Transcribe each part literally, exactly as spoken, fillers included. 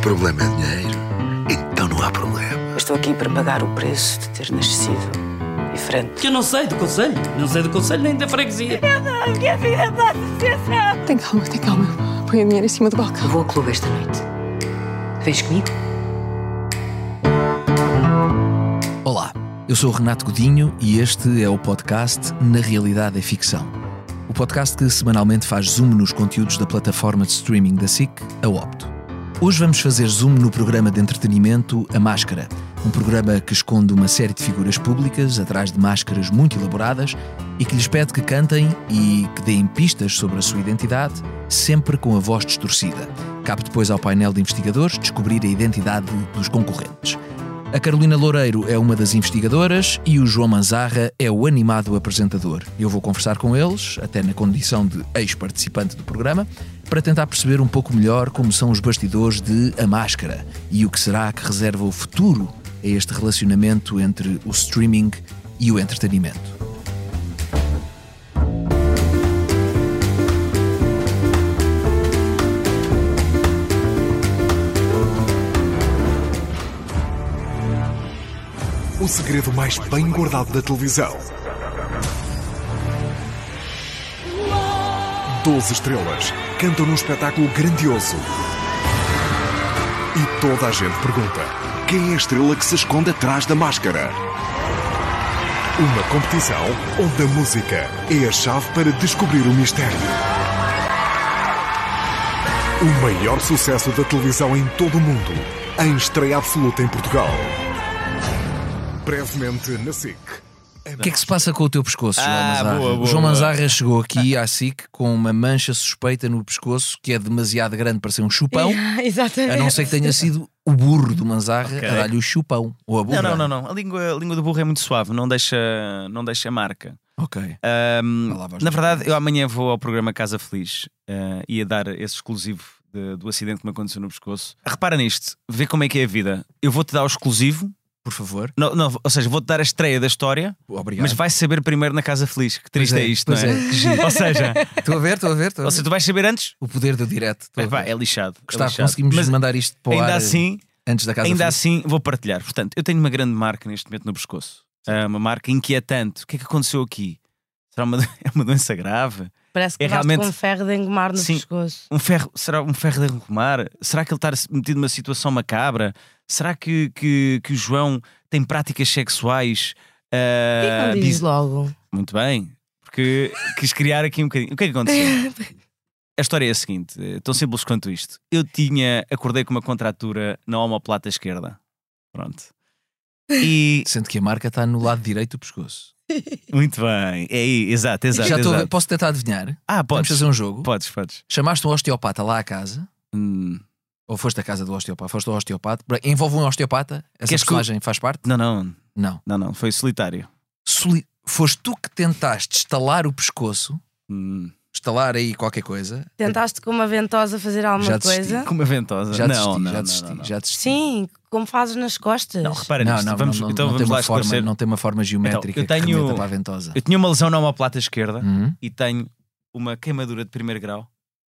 problema é dinheiro, então não há problema. Eu estou aqui para pagar o preço de ter nascido diferente. Que eu não sei do conselho, não sei do conselho nem da freguesia. Eu não, a minha vida é uma associação. Tem calma, tem calma. Põe o dinheiro em cima do balcão. Eu vou ao clube esta noite. Vens comigo? Olá, eu sou o Renato Godinho e este é o podcast Na Realidade é Ficção. O podcast que semanalmente faz zoom nos conteúdos da plataforma de streaming da S I C, a Opto. Hoje vamos fazer zoom no programa de entretenimento A Máscara, um programa que esconde uma série de figuras públicas atrás de máscaras muito elaboradas e que lhes pede que cantem e que deem pistas sobre a sua identidade, sempre com a voz distorcida. Cabe depois ao painel de investigadores descobrir a identidade dos concorrentes. A Carolina Loureiro é uma das investigadoras e o João Manzarra é o animado apresentador. Eu vou conversar com eles, até na condição de ex-participante do programa, para tentar perceber um pouco melhor como são os bastidores de A Máscara e o que será que reserva o futuro a este relacionamento entre o streaming e o entretenimento. O segredo mais bem guardado da televisão. Doze estrelas cantam num espetáculo grandioso. E toda a gente pergunta: quem é a estrela que se esconde atrás da máscara? Uma competição onde a música é a chave para descobrir o mistério. O maior sucesso da televisão em todo o mundo, em estreia absoluta em Portugal. Brevemente na S I C. O que é que se passa com o teu pescoço, João Ah, Manzarra? boa, boa, o João boa. Manzarra chegou aqui à S I C com uma mancha suspeita no pescoço que é demasiado grande para ser um chupão, Exatamente. a não ser que tenha sido o burro do Manzarra Ok. a dar-lhe o chupão ou a burra. Não, não, não, não. A língua, a língua do burro é muito suave, não deixa, não deixa marca. Ok. Ahm, Vai lá, voz na do verdade, eu amanhã vou ao programa Casa Feliz uh, e a dar esse exclusivo de- do acidente que me aconteceu no pescoço. Repara nisto, vê como é que é a vida. Eu vou-te dar o exclusivo, Por favor. não, não, ou seja, vou-te dar a estreia da história, Obrigado. mas vais saber primeiro na Casa Feliz. Que triste Pois é, é, isto, pois não é? é, que giro. Ou seja, Estou a ver, estou a ver. Estou a ou ver. seja, tu vais saber antes. O poder do direto. Estou a Epá, ver. é lixado. é Gustavo, lixado. conseguimos Mas mandar isto para o ainda ar assim, antes da casa ainda feliz? assim vou partilhar. Portanto, eu tenho uma grande marca neste momento no pescoço. É uma marca inquietante. O que é que aconteceu aqui? Será uma, é uma doença grave? Parece que É é realmente... realmente- com um ferro de engomar no Sim. pescoço. Um ferro, será um ferro de arrumar? Será que ele está metido numa situação macabra? Será que, que, que o João tem práticas sexuais? Por que ah, não dizes biz- logo? Muito bem, porque quis criar aqui um bocadinho. O que é que aconteceu? A história é a seguinte, é tão simples quanto isto. Eu tinha, acordei com uma contratura na omoplata esquerda. Pronto. E Sendo que a marca está no lado direito do pescoço. muito bem, é aí, exato, exato. Já estou a ver. exato. Posso tentar adivinhar? Ah, Vamos podes, fazer um jogo? podes, podes. Chamaste um osteopata lá à casa? Hum, Ou foste à casa do osteopata? Foste ao osteopata? Envolve um osteopata? Essa Queres que- personagem faz parte? não, não, Não. não, não, foi solitário. Soli- Foste tu que tentaste estalar o pescoço, Hum, estalar aí qualquer coisa. Tentaste com uma ventosa fazer alguma Já desisti. coisa? com uma ventosa. Já não, desisti, não, já não, desisti, não, não. já desisti. Sim, como fazes nas costas. Não, repara Não, nisto. não, vamos, não, então não, vamos tem lá uma forma, esclarecer. não tem uma forma geométrica Então, eu que tenho- remeta para a ventosa. Eu tinha uma lesão na omoplata esquerda Uhum. e tenho uma queimadura de primeiro grau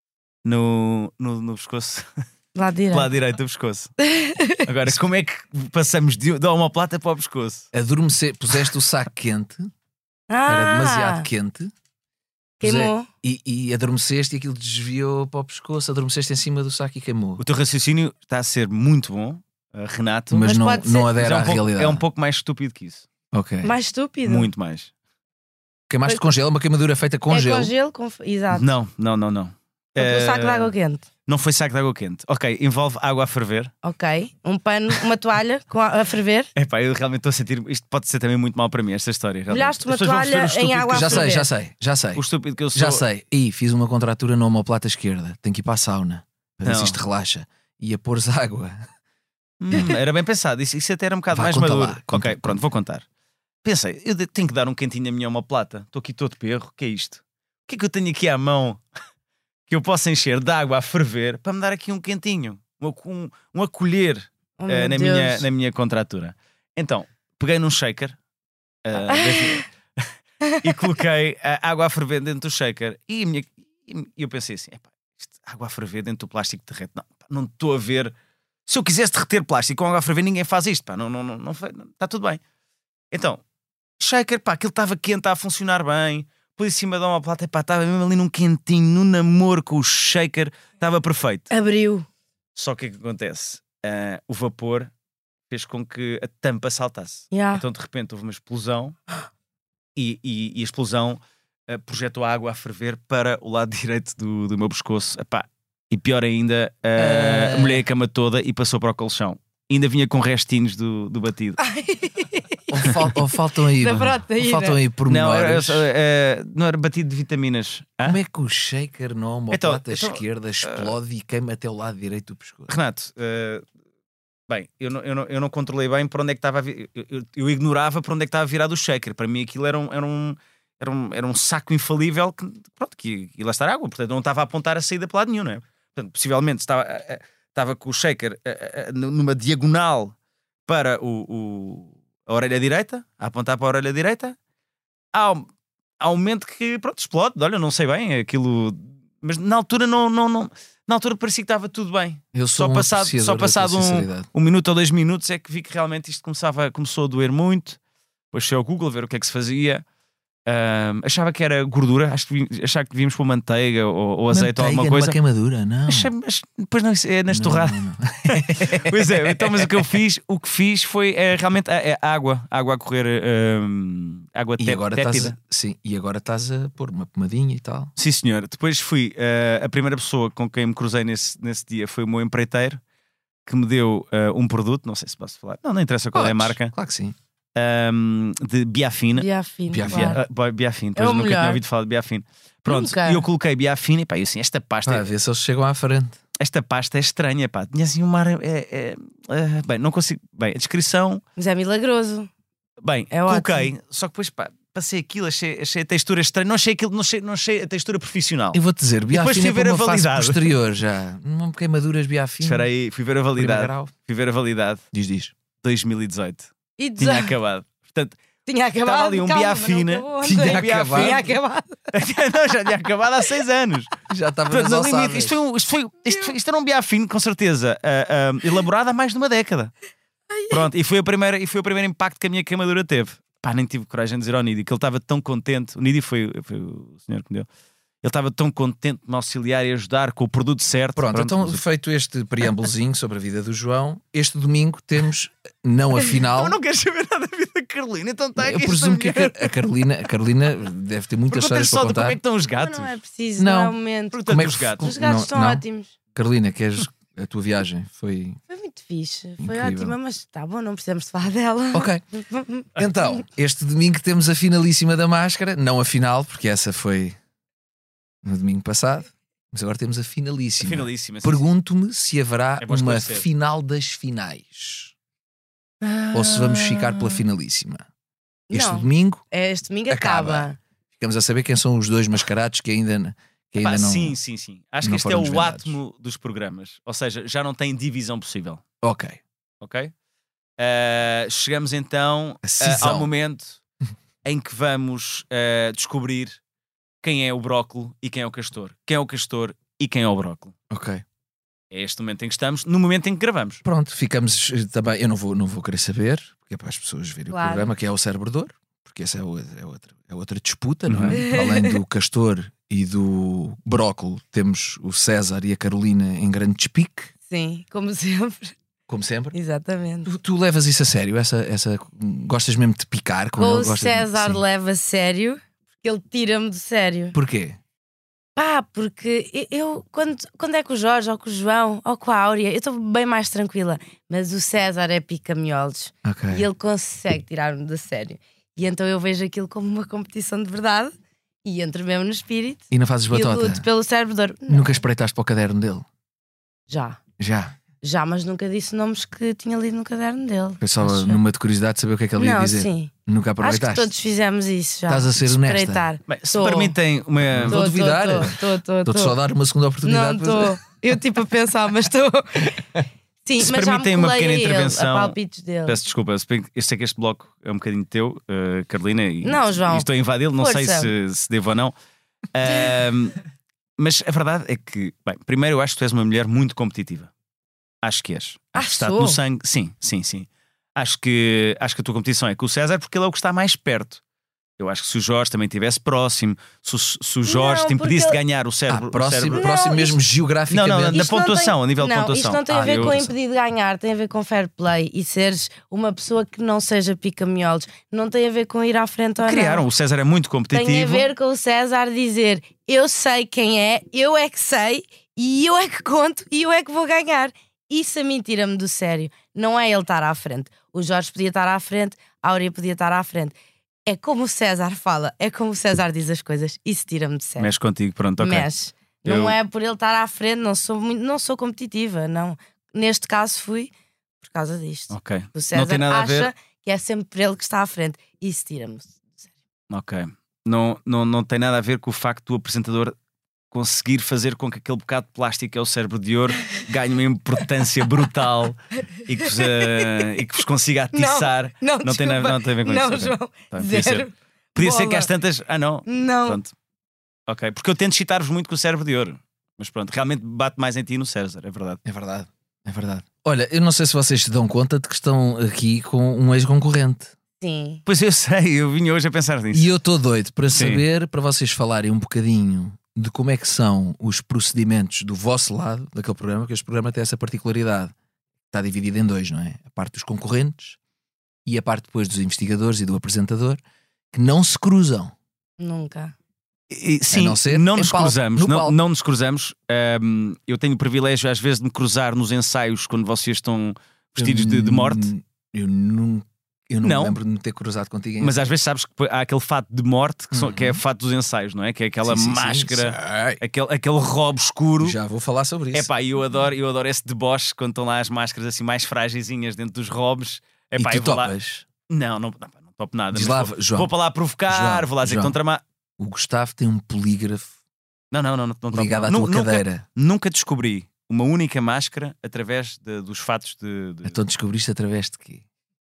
no, no, no pescoço, Lá do direito. lado direito do pescoço. Agora, como é que passamos de, da omoplata para o pescoço? Adormecer, puseste o saco quente, Ah, era demasiado quente. queimou. E, e adormeceste e aquilo desviou para o pescoço, adormeceste em cima do saco e queimou. O teu raciocínio está a ser muito bom, uh, Renato, Mas, Mas não, pode ser- não mas adera é, um à pouco, realidade. é um pouco mais estúpido que isso. Ok. Mais estúpido. Muito mais. Queimaste com gelo, uma queimadura feita com é gelo. com gelo, com... exato. Não, não, não, não. Com Eh, um saco de água quente. Não foi saco de água quente. Ok, envolve água a ferver. Ok. Um pano, uma toalha com a, a ferver. Epá, eu realmente estou a sentir. Isto pode ser também muito mal para mim, esta história. realmente. Molhaste uma As pessoas vão toalha perceber o em estúpido água que a Já eu sou. sei, ferver. já sei, já sei. O estúpido que eu sou. Já sei. E fiz uma contratura na omoplata esquerda. Tenho que ir para a sauna. Para ver Não. se isto relaxa. E a pôr água. Hum, era bem pensado, isso, isso até era um bocado Vá, mais conta maduro. lá, conta, ok, pronto, vou contar. Pensei, eu de- tenho que dar um quentinho à minha omoplata. Estou aqui todo perro, o que é isto? O que é que eu tenho aqui à mão que eu possa encher de água a ferver para me dar aqui um quentinho? Um, um, um acolher Oh, eh, meu na, Deus. minha, na minha contratura. Então, peguei num shaker eh, desse- e coloquei a água a ferver dentro do shaker. E, a minha- e eu pensei assim: epá, isto, água a ferver dentro do plástico derrete. Não, pá, não estou a ver Se eu quisesse derreter plástico com água a ferver, ninguém faz isto, pá, não, não, não, não, está tudo bem. Então, shaker, pá, aquilo estava quente, estava a funcionar bem, pus em cima de uma plata, pá, estava mesmo ali num quentinho, no namoro com o shaker, estava perfeito. Abriu. Só que o que é que acontece? Uh, o vapor fez com que a tampa saltasse. Yeah. Então, de repente, houve uma explosão e, e, e a explosão uh, projetou a água a ferver para o lado direito do, do meu pescoço. Epá, e pior ainda, uh, uh... molhei a cama toda e passou para o colchão. Ainda vinha com restinhos do, do batido. Ou, fal, ou faltam aí, Da ou proteína. faltam aí Não, era, pormenores. uh, não era batido de vitaminas. Hã? Como é que o shaker na omoplata Então, então, esquerda explode e queima até o lado direito do pescoço? Renato, uh, bem, eu não, eu, não, eu não controlei bem para onde é que estava a vir. Eu, eu, eu ignorava para onde é que estava virado o shaker. Para mim aquilo era um, era um, era um, era um saco infalível que, pronto, que ia lá estar água. Portanto, não estava a apontar a saída para lado nenhum, não é? Portanto, possivelmente estava, uh, estava com o shaker uh, uh, numa diagonal para o, o, a orelha direita, a apontar para a orelha direita. Há, há um momento que, pronto, explode. Olha, não sei bem aquilo... Mas na altura não, não, não na altura parecia que estava tudo bem. Eu sou só um passado, apreciador só da passado tua um, sinceridade. um minuto ou dois minutos é que vi que realmente isto começava, começou a doer muito. Depois fui ao Google ver o que é que se fazia. Um, achava que era gordura, acho que vi- achava que devíamos pôr manteiga ou, ou azeite ou Manteiga alguma coisa. numa queimadura, não. Achei- mas depois não, é nas Não, torradas. não, não. Pois é, então, mas o que eu fiz, o que fiz foi é, realmente é, é água, água a correr, hum, água E té- agora estás tétida. a, sim, e agora estás a pôr uma pomadinha e tal. Sim, senhor. Depois fui, eh, a primeira pessoa com quem me cruzei nesse, nesse dia foi o meu empreiteiro, que me deu eh, um produto, não sei se posso falar, não, não interessa qual é a Podes, marca, Claro que sim. hum, de Biafine. Biafine. Biafine. claro. Ah, boy, Biafine, É pois o eu nunca tinha melhor. ouvido falar de Biafine. Pronto, Nunca. e eu coloquei Biafine e pá, eu assim, esta pasta, Para é, ver se eles chegam à frente. esta pasta é estranha, pá, tinha assim um ar, é, é, é, bem, não consigo, bem, a descrição, Mas é milagroso. bem, É coloquei, só que depois, pá, passei aquilo, achei, achei a textura estranha, não achei aquilo, não achei, não achei a textura profissional. Eu vou-te dizer, depois biafina fui é ver para a uma fase validade. posterior já. Não queimaduras biafina. Espera aí, fui ver a primeiro validade, grau. fui ver a validade, Diz, diz. dois mil e dezoito, E tinha dezoito. acabado. Portanto, Tinha acabado. Estava ali um calma, Biafine. não acabou Tinha ontem. acabado. Tinha acabado. não, já tinha acabado há seis anos. Já estava Portanto, nas no limite, alçadas. isto, foi um, isto, foi, isto, foi- isto era um Biafine, com certeza, ah, ah, elaborado há mais de uma década. Pronto, e foi, a primeira, e foi o primeiro impacto que a minha queimadura teve. Pá, nem tive coragem de dizer ao Nidi que ele estava tão contente. O Nidi foi, foi o senhor que me deu. Ele estava tão contente de me auxiliar e ajudar com o produto certo. Pronto, então mas- feito este preâmbulozinho sobre a vida do João, este domingo temos, não a final. Eu não quero saber nada da vida da Carolina, então está aqui. Eu presumo que a, Car- a Carolina, a Carolina deve ter muitas Pergunta-lhe histórias só para de como contar. é que estão os Mas gatos. não é preciso, Não. não, é o momento. Pergunta-lhe Como é dos que- gatos. Os gatos Não, estão não. ótimos. Carolina, queres a tua viagem? Foi. Foi muito fixe. Foi Incrível. ótima, mas está bom, não precisamos de falar dela. Ok. Então, este domingo temos a finalíssima da Máscara, não a final, porque essa foi no domingo passado, mas agora temos a finalíssima. Finalíssima. sim, sim. Pergunto-me se haverá É bom uma esclarecer. final das finais ou se vamos ficar pela finalíssima. Este Não. domingo Este domingo Acaba. acaba. ficamos a saber quem são os dois mascarados que ainda, que ainda Pá, não. Sim, sim, sim. Acho que não este é foram o desvendados. átomo dos programas. Ou seja, já não tem divisão possível. Ok. Ok? Uh, chegamos então A uh, cisão. ao momento em que vamos uh, descobrir quem é o brócolo e quem é o castor. Quem é o castor e quem é o brócolo. Ok. É este momento em que estamos, no momento em que gravamos. Pronto, ficamos eh, também. Eu não vou, não vou querer saber, porque é para as pessoas verem Claro. o programa, que é o Cérebro de Ouro, porque essa é, o- é outra, é outra disputa, não é? Uhum. Além do Castor e do Brócolo, temos o César e a Carolina em grande despique, Sim, como sempre. como sempre. Exatamente. Tu, tu levas isso a sério? Essa, essa, gostas mesmo de picar com Com ele? o Gostas de- César sim. leva a sério, porque ele tira-me do sério. Porquê? Pá, porque eu- eu, quando, quando é com o Jorge, ou com o João, ou com a Áurea, eu estou bem mais tranquila. Mas o César é pica-miolos Ok. e ele consegue tirar-me do sério. E então eu vejo aquilo como uma competição de verdade e entro mesmo no espírito E não fazes e batota? luto pelo cérebro de ouro. Não, Nunca espreitaste para o caderno dele? Já. Já. Já, mas nunca disse nomes que tinha lido no caderno dele. Foi só Acho eu. numa de curiosidade de saber o que é que ele ia Não, dizer. sim. Nunca Acho que aproveitaste? todos fizemos isso já. Estás a ser de honesta? espreitar. Bem, se Tô. permitem uma. Não vou duvidar. Estou-te só a dar uma segunda Não oportunidade. estou. Eu tipo a pensar, mas estou. Sim, Se mas já me permitem uma colei pequena a ele, intervenção, a palpites dele. Peço desculpa, se bem que eu sei que este bloco é um bocadinho teu, uh, Carolina, e, Não, João. e estou a invadi-lo, não sei Força. se, se devo ou não. Ahm, mas a verdade é que, bem, primeiro eu acho que tu és uma mulher muito competitiva. Acho que és. Acho Ah, que está sou? no sangue. Sim, sim, sim. Acho que, acho que a tua competição é com o César porque ele é o que está mais perto. Eu acho que se o Jorge também estivesse próximo, se, o- se o Jorge Não, te impedisse porque de ganhar o cérebro. Ah, o próximo, cérebro- próximo Não, mesmo Não, geograficamente. não, não, da Isto não pontuação, tem- a nível de não, pontuação. Isto não tem a Ah, ver eu- com impedir de ganhar, tem a ver com fair play e seres uma pessoa que não seja pica-miolos. Não tem a ver com ir à frente ou Criaram, não. o César é muito competitivo. Tem a ver com o César dizer: eu sei quem é, eu é que sei, e eu é que conto, e eu é que vou ganhar. Isso a mim tira-me do sério. Não é ele estar à frente. O Jorge podia estar à frente, a Áurea podia estar à frente. É como o César fala, é como o César diz as coisas. Isso tira-me de sério. Mexe contigo, pronto, ok. Mexe. Não Eu- é por ele estar à frente, não sou, muito, não sou competitiva. Não. Neste caso fui por causa disto. Ok. O César Não tem nada a acha ver. que é sempre ele que está à frente. Isso tira-me de sério. Ok. Não, não, não tem nada a ver com o facto do apresentador conseguir fazer com que aquele bocado de plástico que é o cérebro de ouro ganhe uma importância brutal e que vos, eh, e que vos consiga atiçar. Não, Não tem nada- desculpa. não tem a ver com não, isso, ok. João. Tá, podia Zero. ser. Podia ser que Bola. às tantas. Ah, não. Não. Pronto. Ok. Porque eu tento citar-vos muito com o cérebro de ouro. Mas pronto, realmente bate mais em ti e no César, é verdade. É verdade, é verdade. Olha, eu não sei se vocês se dão conta de que estão aqui com um ex-concorrente. Sim. Pois eu sei, eu vim hoje a pensar nisso. E eu estou doido para Sim. saber, para vocês falarem um bocadinho de como é que são os procedimentos do vosso lado daquele programa, porque este programa tem essa particularidade. Está dividido em dois, não é? A parte dos concorrentes e a parte depois dos investigadores e do apresentador, que não se cruzam. Nunca. E, sim, não ser não em nos palco, cruzamos, no não, palco. não nos cruzamos. Ahm, eu tenho o privilégio às vezes de me cruzar nos ensaios quando vocês estão vestidos de, de morte, Eu não, eu não, Não. me lembro de me ter cruzado contigo em mas às vezes sabes que há aquele fato de morte que, são- que é o fato dos ensaios, não é? Que é aquela Sim, sim, sim, máscara, sei. aquele, aquele robe escuro. Já vou falar sobre isso. Epá, eu adoro, eu adoro esse deboche quando estão lá as máscaras assim mais frágilzinhas dentro dos robes. e Epá, tu eu vou lá... topas. Não, não, não, não topo nada. Diz mas lá, vou, João. vou para lá provocar, João, vou lá dizer João. que estão tramar. O Gustavo tem um polígrafo Não, não, não, não, não topo. ligado à Nu- tua nunca, cadeira. nunca descobri uma única máscara através de- dos fatos de. de- Então descobriste através de quê?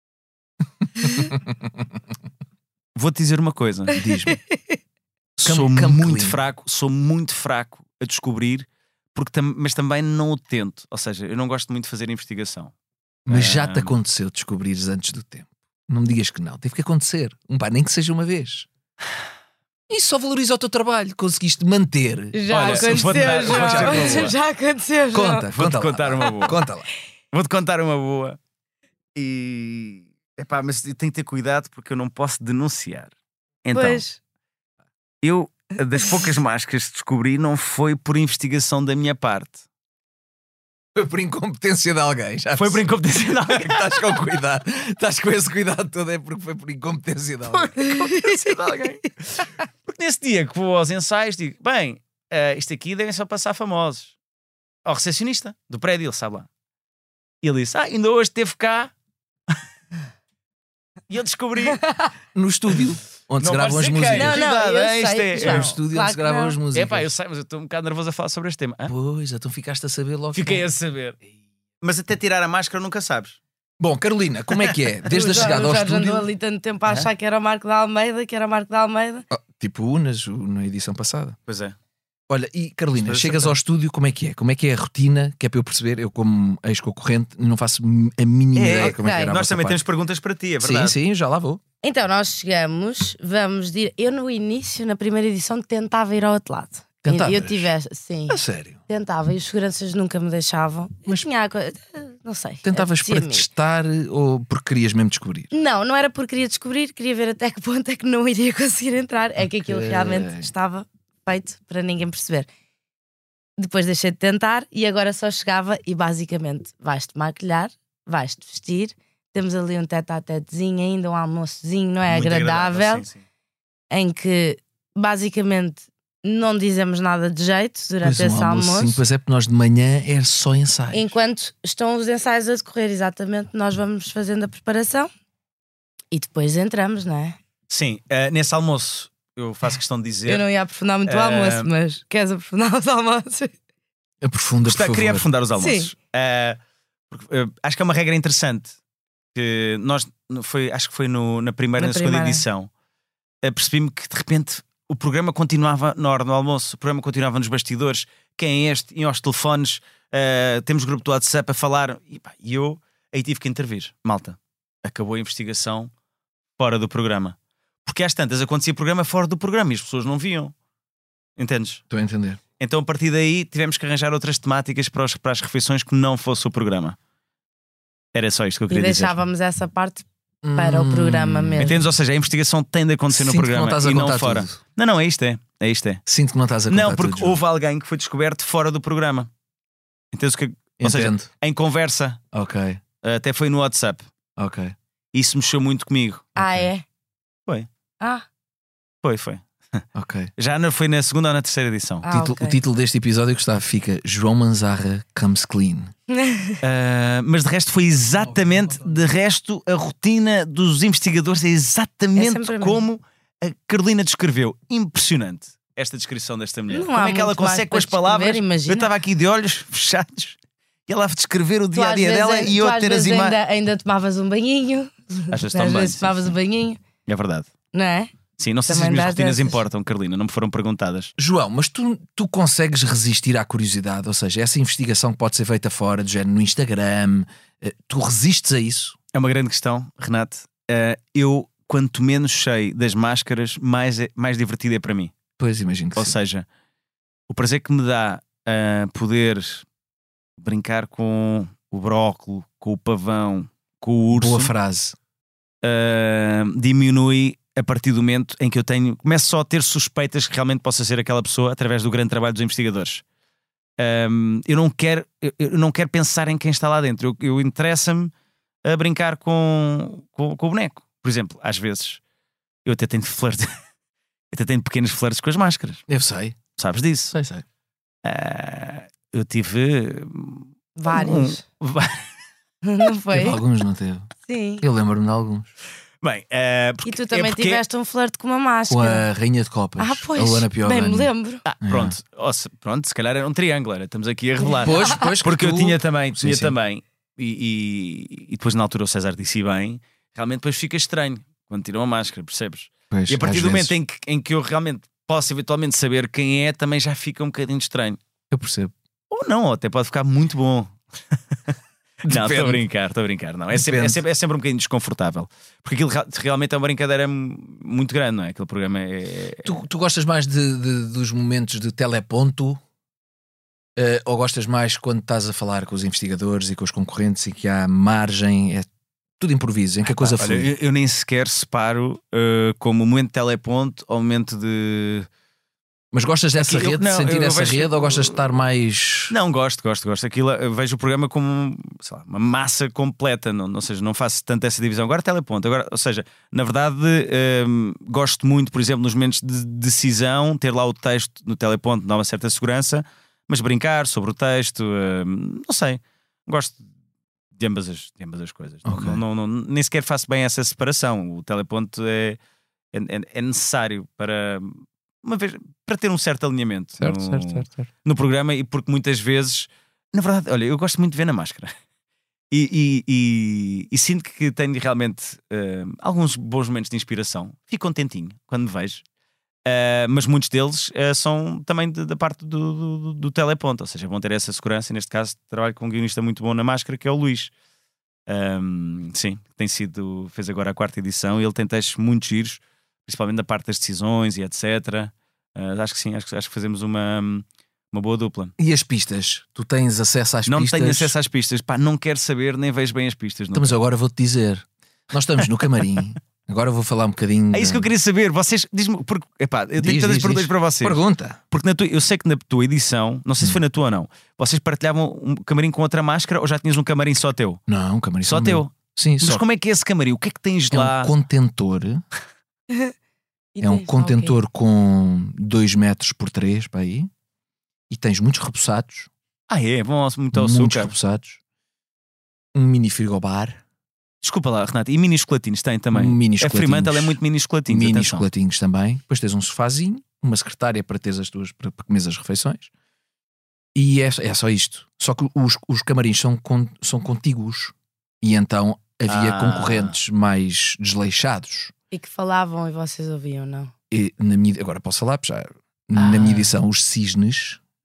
Vou-te dizer uma coisa. Diz-me. Sou Come- come muito clean. fraco, sou muito fraco a descobrir, porque tam- mas também não o tento. Ou seja, eu não gosto muito de fazer investigação. Mas já te Ah. aconteceu descobrires antes do tempo. Não me digas que não. Teve que acontecer. Um pá, nem que seja uma vez. Isso só valoriza o teu trabalho. Conseguiste manter. Já Olha, aconteceu, vou-te dar- João. vou-te dar uma boa. Já aconteceu, João. Conta, Vou-te conta contar lá. uma boa. Conta lá. Vou-te contar uma boa. E. Epá, mas eu tenho que ter cuidado porque eu não posso denunciar. Então, Pois. eu, das poucas máscaras que descobri, não foi por investigação da minha parte. Foi por incompetência de alguém. Já Foi por percebi. incompetência de alguém. Estás com cuidado. Estás com esse cuidado todo. É porque foi por incompetência de alguém. Incompetência de alguém. Porque nesse dia que vou aos ensaios, digo: bem, eh, isto aqui devem só passar famosos. Ao recepcionista do prédio, ele sabe lá. E ele disse: ah, ainda hoje esteve cá. E eu descobri. No estúdio, onde Não se gravam pode as ser músicas. quem? Não, não, Cuidado, eu hein, isto sei, é- João. É o estúdio Claro onde se que gravam não. as músicas. É pá, eu sei, mas eu estou um bocado nervoso a falar sobre este tema. Hã? Pois, então ficaste a saber logo. Fiquei a saber. Mas até tirar a máscara nunca sabes. Bom, Carolina, como é que é? Desde a O Jorge- chegada ao o Jorge estúdio. andou ali tanto tempo a achar que era o Marco da Almeida, que era o Marco da Almeida. Oh, tipo Unas, o- na edição passada. Pois é. Olha, e Carolina, Espera chegas saber. ao estúdio, como é que é? Como é que é a rotina? Que é para eu perceber, eu como ex-concorrente não faço a mínima É, ideia como é que ok. era a Nós vossa também parte. temos perguntas para ti, é verdade. Sim, sim, já lá vou. Então, nós chegamos, vamos dir... Eu no início, na primeira edição, tentava ir ao outro lado. Tentavas? Eu tivesse, sim, A sério. tentava e os seguranças nunca me deixavam. Mas- Tinha a co- não sei. Tentavas para apetecia-me ir. testar ou porque querias mesmo descobrir? Não, não era porque queria descobrir, queria ver até que ponto é que não iria conseguir entrar. É que aquilo Ok. realmente estava feito para ninguém perceber. Depois deixei de tentar e agora só chegava e basicamente vais-te maquilhar, vais-te vestir, temos ali um tete-a-tetezinho ainda, um almoçozinho, não é Muito agradável, sim, sim. em que basicamente não dizemos nada de jeito durante Pois um esse almoço, almoço. sim, pois é porque nós de manhã é só ensaio. Enquanto estão os ensaios a decorrer, exatamente, nós vamos fazendo a preparação e depois entramos, não é? Sim, eh, nesse almoço eu faço questão de dizer. Eu não ia aprofundar muito o Eh, almoço, mas queres aprofundar os almoços? Aprofunda, por Gostava- favor. queria aprofundar os almoços. Sim. Eh, porque, eh, acho que é uma regra interessante que nós foi, acho que foi no- na primeira e Na na segunda primeira. edição. eh, percebi-me que de repente o programa continuava na hora do almoço, o programa continuava nos bastidores, quem é este? E aos telefones, uh, temos grupo do WhatsApp a falar. E pá, eu aí tive que intervir. Malta, acabou a investigação fora do programa. Porque às tantas acontecia programa fora do programa e as pessoas não viam. Entendes? Estou a entender. Então a partir daí tivemos que arranjar outras temáticas para, os, para as refeições que não fosse o programa. Era só isto que eu queria e dizer. deixávamos essa parte para o programa mesmo. Entendes? Ou seja, a investigação tem de acontecer Sinto no que não programa estás a e não contar fora. tudo. Não, não, é isto é. É isto é. Sinto que não estás a contar Não, porque tudo, João. houve alguém que foi descoberto fora do programa. Entendes o que? Ou seja, Entendo. em conversa, Ok, até foi no WhatsApp. ok. Isso mexeu muito comigo. Ah, é? Foi. Ah, Foi, foi. Ok. Já não foi na segunda ou na terceira edição. ah Título- ok. O título deste episódio, Gustavo, fica João Manzarra Comes Clean. Uh, mas de resto foi exatamente, de resto, a rotina dos investigadores é É exatamente sempre a como a Carolina descreveu. Impressionante esta descrição desta mulher. Não Como há é que ela muito mais consegue com para as palavras? descrever, imagina. Eu estava aqui de olhos fechados e ela a descrever o Tu dia a às dia vezes dela ai- e eu tu a às ter as vezes imagens. ainda, ainda tomavas um banhinho. Às vezes Às também, vezes sim, tomavas sim. um banhinho, É verdade. não é? Sim, não sei se Também as minhas dás rotinas dessas. importam, Carolina, não me foram perguntadas. João, mas tu, tu consegues resistir à curiosidade? Ou seja, essa investigação que pode ser feita fora, de género no Instagram, eh, tu resistes a isso? É uma grande questão, Renato. Uh, eu, quanto menos sei das máscaras, mais, é, mais divertido é para mim. Pois, imagino que Ou sim. seja, o prazer que me dá uh, poder brincar com o brócolo, com o pavão, com o urso, Boa frase. uh, diminui a partir do momento em que eu tenho começo só a ter suspeitas que realmente possa ser aquela pessoa através do grande trabalho dos investigadores. Um, eu não quero eu, eu não quero pensar em quem está lá dentro. Eu, eu interessa-me a brincar com, com, com o boneco. Por exemplo, às vezes eu até tenho flerte, eu até tenho pequenos flertes com as máscaras. Eu sei. Sabes disso? Sei, sei. Uh, eu tive Vários. um- va- Não foi? Teve alguns, não teve? Sim. Eu lembro-me de alguns. Bem, uh, porque, E tu também é porque- tiveste um flerte com uma Com máscara. a Rainha de Copas, Ah, pois. a Luana Bem, Piovani. me lembro. Ah, pronto, Ou se- pronto, se calhar era um triângulo, era, estamos aqui a revelar. Pois, pois, que Porque eu tu- tinha também, Sim, tinha sim. também, e, e, e depois na altura o César disse bem, realmente depois fica estranho quando tiram a máscara, percebes? Pois, E a partir às do vezes. momento em que, em que eu realmente posso eventualmente saber quem é, também já fica um bocadinho estranho. Eu percebo. Ou não, ou até pode ficar muito bom. Não, estou a Depende. brincar, estou a brincar. Não, é, sempre, é, Depende. sempre, é sempre um bocadinho desconfortável. Porque aquilo real- realmente é uma brincadeira m- muito grande, não é? Aquele programa é. Tu, tu gostas mais de, de- dos momentos de teleponto eh, ou gostas mais quando estás a falar com os investigadores e com os concorrentes e que há margem, é tudo improviso, em que a coisa Olha, flui? eu, eu nem sequer separo uh, como momento de teleponto ou momento de. Mas gostas dessa Aqui eu- rede, não, de sentir eu essa vejo- rede ou gostas de estar mais... Não, gosto, gosto, gosto. Aquilo, eu vejo o programa como sei lá, uma massa completa, não, ou seja, não faço tanto essa divisão. Agora teleponto, agora, ou seja, na verdade, hum, gosto muito, por exemplo, nos momentos de decisão, ter lá o texto no teleponto dá uma certa segurança, mas brincar sobre o texto, hum, não sei, gosto de ambas as, de ambas as coisas. Não- Ok. Não, não, não- nem sequer faço bem essa separação. O teleponto é, é, é necessário para. Uma vez, para ter um certo alinhamento no, certo. no programa e porque muitas vezes, na verdade, olha, eu gosto muito de ver na máscara e, e, e, e sinto que tenho realmente uh, alguns bons momentos de inspiração. Fico contentinho quando me vejo, uh, mas muitos deles uh, são também de- da parte do, do, do teleponto, ou seja, vão ter essa segurança. E neste caso, trabalho com um guionista muito bom na máscara que é o Luís. Um, sim, tem sido, fez agora a quarta edição e ele tem textos muito giros, principalmente da parte das decisões e etcétera. Uh, acho que sim, acho que, acho que fazemos uma, uma boa dupla. E as pistas? Tu tens acesso às Não pistas? tenho acesso às pistas, pá, não quero saber, nem vejo bem as pistas. Não Então, mas quero. agora vou-te dizer. Nós estamos no camarim. Agora vou falar um bocadinho... É isso que eu queria saber. Vocês, diz-me, porque, epá, eu tenho Diz, tantas diz, perguntas diz. para vocês. Pergunta. Porque na tua, eu sei que na tua edição, não sei se foi na tua ou não, vocês partilhavam um camarim com outra máscara ou já tinhas um camarim só teu? Não, um camarim Só só teu. meu. Sim, Mas só como é que é esse camarim? O que é que tens é lá? um contentor. E É um tens lá o quê? contentor com dois metros por três para aí. E tens muitos repousados. Ah, é? Vão ao- muito muitos açúcar. repousados. Um mini frigobar. Desculpa lá, Renato. E mini chocolatinhos tem também? Mini A chocolatinhos. Fremantle é muito mini chocolatinhos. Mini atenção. chocolatinhos também. Depois tens um sofazinho, uma secretária para teres as tuas para, para comeres as refeições. E é, é só isto. Só que os, os camarins são, con, são contíguos. E então havia Ah. concorrentes mais desleixados. E que falavam e vocês ouviam, não? E na minha, agora posso falar, já, Ah. na minha edição, os cisnes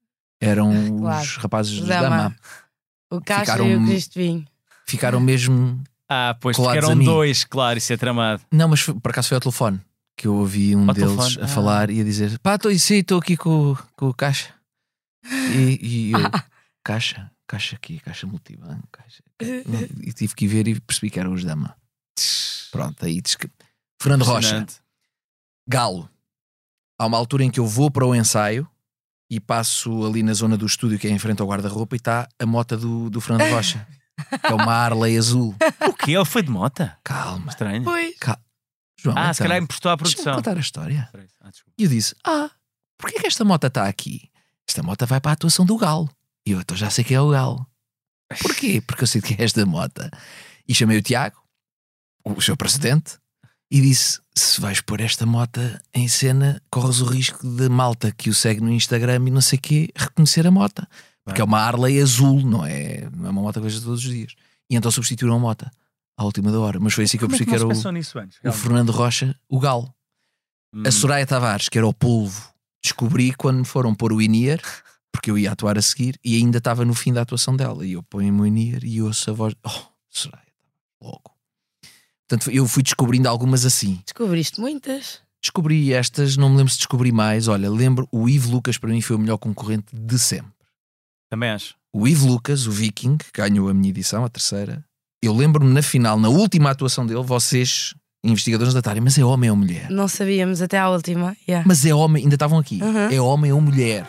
Eram Claro. os rapazes do Dama. Dama. O Caixa Ficaram- e o Crispim. Ficaram mesmo. Ah, pois, porque Colados a eram mim. dois, claro, isso é tramado. Não, mas foi- por acaso foi ao telefone que eu ouvi um Ao deles telefone? a Ah. falar e a dizer: pá, estou estou aqui com, com o Caixa. E, e eu, Caixa, Caixa aqui, Caixa Multibanco, Caixa. Não, e tive que ir ver e percebi que eram os Dama. Pronto, aí diz que. Fernando Rocha, Impressionante. Galo. Há uma altura em que eu vou para o ensaio e passo ali na zona do estúdio que é em frente ao guarda-roupa e está a moto do, do Fernando Rocha, que é uma Harley azul. O quê? Ele foi de mota? Calma. Estranho. Pois. João, Ah, se então, calhar emprestou à deixa-me produção. contar a história. Ah, desculpa. E eu disse: ah, porquê que esta moto está aqui? Esta moto vai para a atuação do Galo. E eu então já sei que é o Galo. Porquê? Porque eu sei que é esta moto. E chamei o Tiago, o seu presidente, e disse: se vais pôr esta moto em cena, corres o risco de malta que o segue no Instagram e não sei o quê reconhecer a moto. Porque é uma Harley azul, não é, não é uma moto que vejo todos os dias. E então substituíram a moto à última da hora. Mas foi assim que eu Como é percebi que que não era se o, pensou nisso antes? o realmente? Fernando Rocha, o Galo. Hum. A Soraya Tavares, que era o polvo, descobri quando me foram pôr o in-ear, porque eu ia atuar a seguir e ainda estava no fim da atuação dela. E eu ponho-me o in-ear e ouço a voz: oh, Soraya, logo. Portanto, eu fui descobrindo algumas assim. Descobriste muitas. Descobri estas, não me lembro se descobri mais. Olha, lembro, o Ivo Lucas para mim foi o melhor concorrente de sempre. Também acho. O Ivo Lucas, o Viking, que ganhou a minha edição, a terceira. Eu lembro-me na final, na última atuação dele, vocês, investigadores da área, mas é homem ou mulher? Não sabíamos até à última. Yeah. Mas é homem, ainda estavam aqui. Uhum. É homem ou mulher?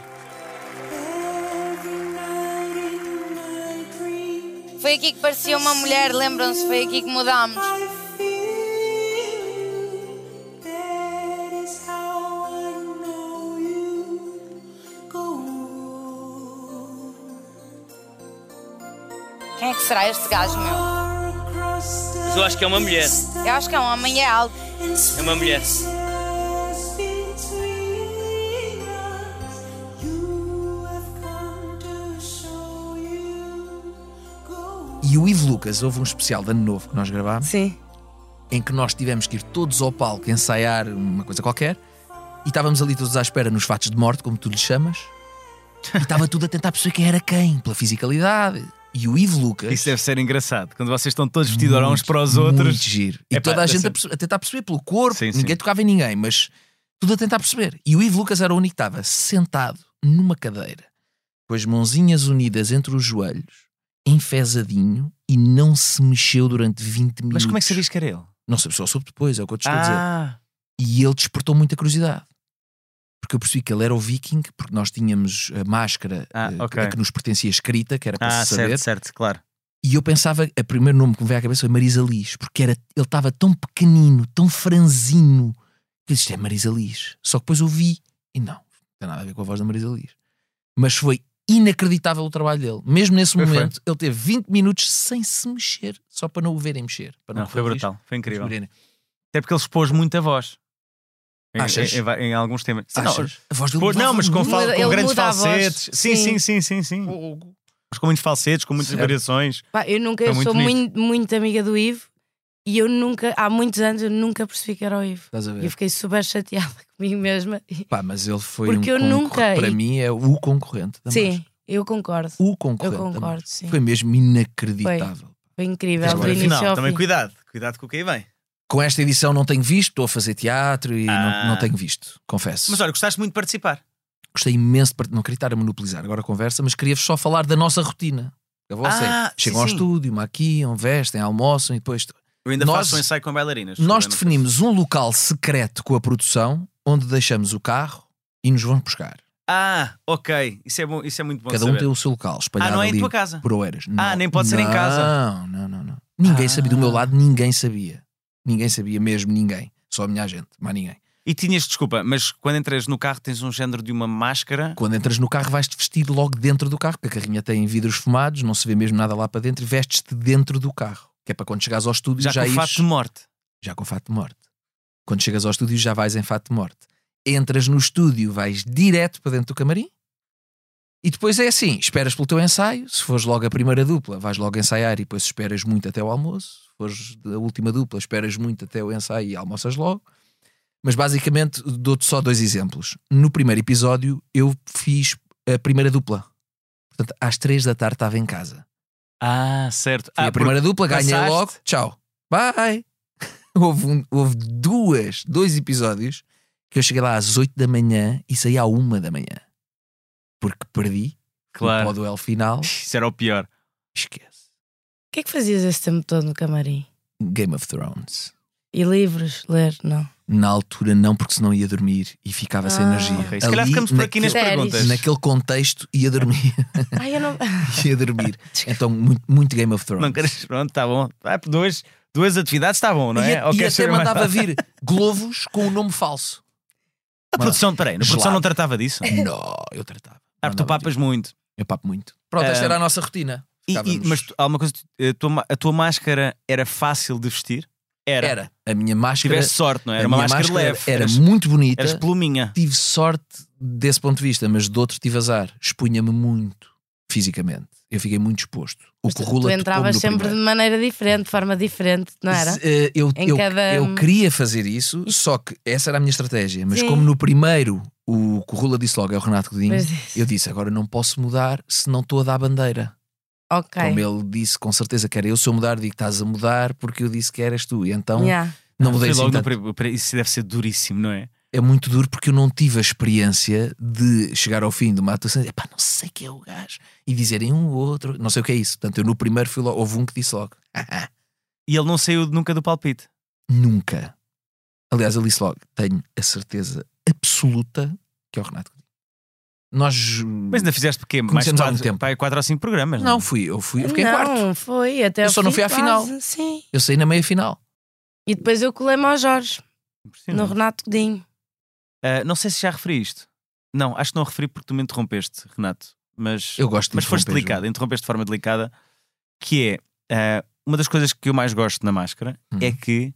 Foi aqui que parecia uma mulher, lembram-se? Foi aqui que mudámos. Quem é que será este gajo, meu? Mas eu acho que é uma mulher. Eu acho que é um homem, é alto. É uma mulher. E o Ivo Lucas, houve um especial de Ano Novo que nós gravámos, Sim. em que nós tivemos que ir todos ao palco ensaiar uma coisa qualquer e estávamos ali todos à espera nos fatos de morte, como tu lhe chamas, e estava tudo a tentar perceber quem era quem, pela fisicalidade. E o Ivo Lucas... Isso deve ser engraçado. Quando vocês estão todos vestidos uns para os outros. Muito giro. E Epá, toda a deve gente ser- a, perce- a tentar perceber pelo corpo. Sim, Ninguém sim. tocava em ninguém, mas tudo a tentar perceber. E o Ivo Lucas era o único que estava sentado numa cadeira, com as mãozinhas unidas entre os joelhos, enfesadinho, e não se mexeu durante vinte minutos. Mas como é que sabias que era ele? Não sei, só soube depois, é o que eu te estou a dizer. Ah, E ele despertou muita curiosidade. Porque eu percebi que ele era o Viking, porque nós tínhamos a máscara Ah, eh, ok. a que nos pertencia escrita, que era para ah se saber. certo, certo, claro. E eu pensava, o primeiro nome que me veio à cabeça foi Marisa Liz, porque era, ele estava tão pequenino, tão franzino, que eu disse: isto é Marisa Liz. Só que depois eu vi, e não, não tem nada a ver com a voz da Marisa Liz. Mas foi inacreditável o trabalho dele. Mesmo nesse Foi, momento, ele teve vinte minutos sem se mexer, só para não o verem mexer. Para não, Não, foi correr risco brutal, foi de incrível. descobrirem. Até porque ele expôs muita voz. Em, Achas? em, em, em alguns temas. Sim, Achas? não, A voz dele expôs- não, mudava mas com, muito. fal- Ele com grandes muda a voz. falsetes. Sim, sim, Sim. sim, sim, sim. Mas com muitos falsetes, com muitas Certo. variações. Pá, eu nunca, É eu muito sou bonito. muito, muito amiga do Ivo e eu nunca, há muitos anos, eu nunca percebi que era o Ivo. Estás a E eu ver? fiquei super chateada comigo mesma. E- Pá, mas ele foi Porque um eu concorrente. nunca- Para mim é o concorrente da Sim, máscara. eu concordo. O concorrente. Eu da concordo, máscara. sim. Foi mesmo inacreditável. Foi incrível. Mas do agora, início afinal, ao também fim. cuidado. Cuidado com o que aí vem. Com esta edição não tenho visto, estou a fazer teatro e Ah. não, não tenho visto, confesso. Mas olha, gostaste muito de participar. Gostei imenso de part- não queria estar a monopolizar agora a conversa, mas queria-vos só falar da nossa rotina. A vossa Ah, chegam sim, ao sim. estúdio, maquiam, vestem, almoçam e depois. Eu ainda Nós- faço um ensaio com bailarinas. Nós Eu não sei definimos um local secreto com a produção onde deixamos o carro e nos vão buscar. se- Ah, ok. Isso é, bom, isso é muito bom de Cada um saber. tem o seu local, espalhado Ah, não é em ali tua casa? por Oeiras. Ah, Não. nem pode ser em casa. Não, não, não, não. Ninguém Ah. sabia do meu lado, ninguém sabia. Ninguém sabia mesmo, ninguém. Só a minha gente, mais ninguém. E tinhas, desculpa, mas quando entras no carro tens um género de uma máscara. Quando entras no carro vais-te vestir logo dentro do carro, porque a carrinha tem vidros fumados, não se vê mesmo nada lá para dentro, e vestes-te dentro do carro. Que é para quando chegares ao estúdio Já, já, com ires... fato de morte. Já com fato de morte. Quando chegas ao estúdio já vais em fato de morte. Entras no estúdio, vais direto para dentro do camarim e depois é assim, esperas pelo teu ensaio. Se fores logo a primeira dupla, vais logo ensaiar e depois esperas muito até o almoço. Se fores a última dupla, esperas muito até o ensaio e almoças logo. Mas basicamente dou-te só dois exemplos. No primeiro episódio eu fiz a primeira dupla. Portanto, às três da tarde estava em casa. Ah, certo. Fui ah, a primeira porque dupla, ganhei passaste- logo. Tchau. Bye. houve, um- houve duas, dois episódios que eu cheguei lá às oito da manhã e saí à uma da manhã. Porque perdi. Claro. Para o duelo final. Isso era o pior. Esquece. O que é que fazias esse tempo todo no camarim? Game of Thrones. E livros? Ler? Não. Na altura não, porque senão ia dormir e ficava sem Ah. energia. Ok, se calhar Ali, ficamos por aqui nas Séries. perguntas. naquele contexto ia dormir. Ai, eu não. ia dormir. Então muito, muito Game of Thrones. Não queres? Pronto, está bom. Ah, por duas, duas atividades está bom, não é? E, Ou e queres até saber mais? mandava vir Globos com o nome falso. A produção, peraí, a produção Gelado. não tratava disso? Não, eu tratava. Ah, tu Mandava papas vir. muito. Eu papo muito. Pronto, esta Ah, era a nossa rotina. E, e- Ficávamos- mas tu- há uma coisa, a tua, ma- a tua máscara era fácil de vestir? Era. Era. A minha máscara. Tiveste sorte, não é? Era a uma minha máscara, leve. Era eras, muito bonita. eras pluminha. Tive sorte desse ponto de vista, mas de outro tive azar. Expunha-me muito fisicamente. Eu fiquei muito exposto. O Tu, Corrula tu entravas sempre de maneira diferente, de forma diferente, não era? Eu, Em eu, cada- eu queria fazer isso, só que essa era a minha estratégia. Mas Sim. como no primeiro o Corrula disse logo, é o Renato Godinho, Mas isso. eu disse, agora não posso mudar se não estou a dar bandeira. Ok. Como ele disse, com certeza que era eu, se eu mudar, digo, estás a mudar porque eu disse que eras tu. E então Yeah. não mudei Foi assim logo no tanto. pri- Isso deve ser duríssimo, não é? É muito duro porque eu não tive a experiência de chegar ao fim de uma atuação e dizer, pá, não sei quem é o gajo. E dizerem um ou outro, não sei o que é isso. Portanto, eu no primeiro fui logo, houve um que disse logo, "Ah, E ele não saiu nunca do palpite. nunca. Aliás, ele disse logo, tenho a certeza absoluta que é o Renato Godinho. Nós. Mas ainda fizeste porque mais Conhecemos há quatro, muito tempo. pá, quatro ou cinco programas, não? Não, fui, eu fui, eu fiquei em não, quarto. foi até Eu ao só não fim fui à final. quase, Sim. Eu saí na meia final. E depois eu colei-me ao Jorge, no Impressionante. Renato Godinho. Ah, não sei se já referi isto. Não, acho que não referi porque tu me interrompeste, Renato. Mas, Eu gosto de mas foste interromper, delicado, João. interrompeste de forma delicada. Que é ah, uma das coisas que eu mais gosto na máscara Hum. é que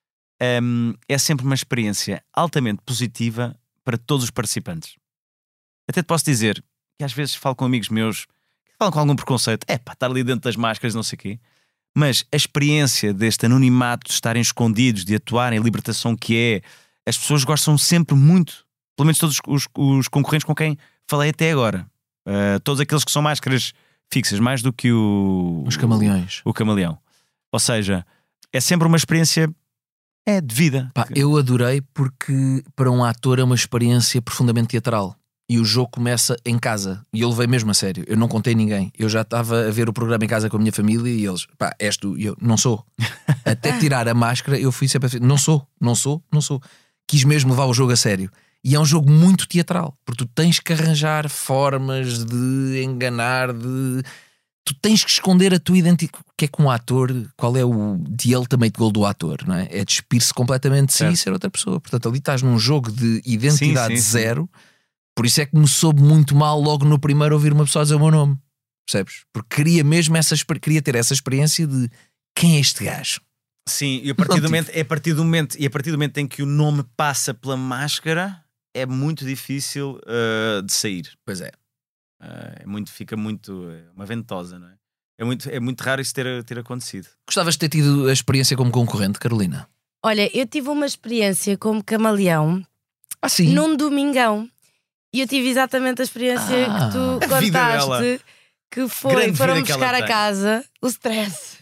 ahm, é sempre uma experiência altamente positiva para todos os participantes. Até te posso dizer que às vezes falo com amigos meus que falam com algum preconceito, é pá, estar ali dentro das máscaras, não sei o quê. Mas a experiência deste anonimato, de estarem escondidos, de atuarem, a libertação que é, as pessoas gostam sempre muito, pelo menos todos os, os concorrentes com quem falei até agora. Uh, todos aqueles que são máscaras fixas, mais do que o. Os camaleões. O, o camaleão. Ou seja, é sempre uma experiência é, de vida. Pá, eu adorei porque para um ator é uma experiência profundamente teatral. E o jogo começa em casa. E eu levei mesmo a sério. Eu não contei a ninguém. Eu já estava a ver o programa em casa com a minha família e eles, pá, és tu. E eu, não sou. Até tirar a máscara, eu fui sempre a dizer, não sou, não sou, não sou. Quis mesmo levar o jogo a sério. E é um jogo muito teatral. Porque tu tens que arranjar formas de enganar, de... Tu tens que esconder a tua identidade. O que é que um ator, qual é o the ultimate goal do ator, não é? É despir-se completamente de si Certo. e ser outra pessoa. Portanto, ali estás num jogo de identidade Sim, sim, sim. zero. Por isso é que me soube muito mal logo no primeiro ouvir uma pessoa dizer o meu nome. Percebes? Porque queria mesmo essa, exper- queria ter essa experiência de quem é este gajo? Sim, e a partir do momento, é a partir do momento, e a partir do momento em que o nome passa pela máscara, é muito difícil uh, de sair. Pois é. Uh, é muito, fica muito. É uma ventosa, não é? É muito, é muito raro isso ter, ter acontecido. Gostavas de ter tido a experiência como concorrente, Carolina? Olha, eu tive uma experiência como camaleão Ah, sim. num domingão. E eu tive exatamente a experiência Ah. que tu A vida dela. contaste, que foi, Grande foram vida que buscar ela a tem. casa o stress.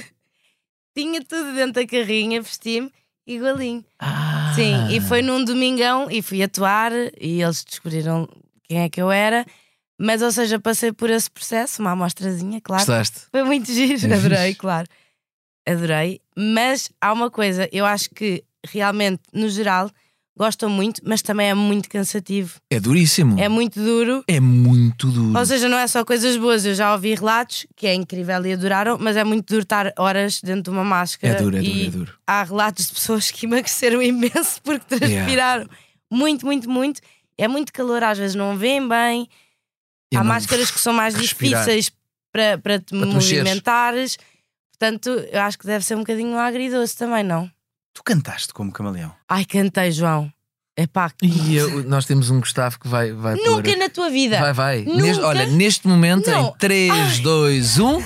Tinha tudo dentro da carrinha, vesti-me igualinho. Ah. Sim, e foi num domingão e fui atuar e eles descobriram quem é que eu era. Mas, ou seja, passei por esse processo, uma amostrazinha, claro. Gostaste? Foi muito giro, É adorei, fixe. claro. Adorei. Mas há uma coisa, eu acho que realmente, no geral, gostam muito, mas também é muito cansativo. É duríssimo. É muito duro. É muito duro. Ou seja, não é só coisas boas. Eu já ouvi relatos que é incrível e adoraram, mas é muito duro estar horas dentro de uma máscara. É duro, é duro, e é duro. há relatos de pessoas que emagreceram imenso porque transpiraram muito, muito, muito. É muito calor, às vezes não veem bem. Eu Há não- máscaras que são mais respirar. difíceis para, para te Para te mexeres. movimentares. Portanto, eu acho que deve ser um bocadinho agridoce também, não? Tu cantaste como camaleão. Ai, cantei, João. Epá, E eu- nós temos um Gustavo que vai, vai nunca pôr... na tua vida. Vai, vai. Nunca? Neste- olha, neste momento, Não. em três, dois, um.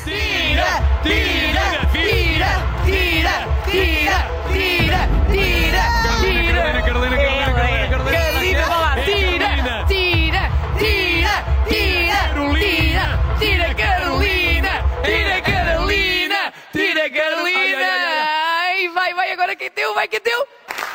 Carolina, Carolina, Carolina, Carolina, Carolina, Tira, tira, tira, tira, Carolina, Carolina! Ai, vai, vai, agora quem deu, vai, quem deu?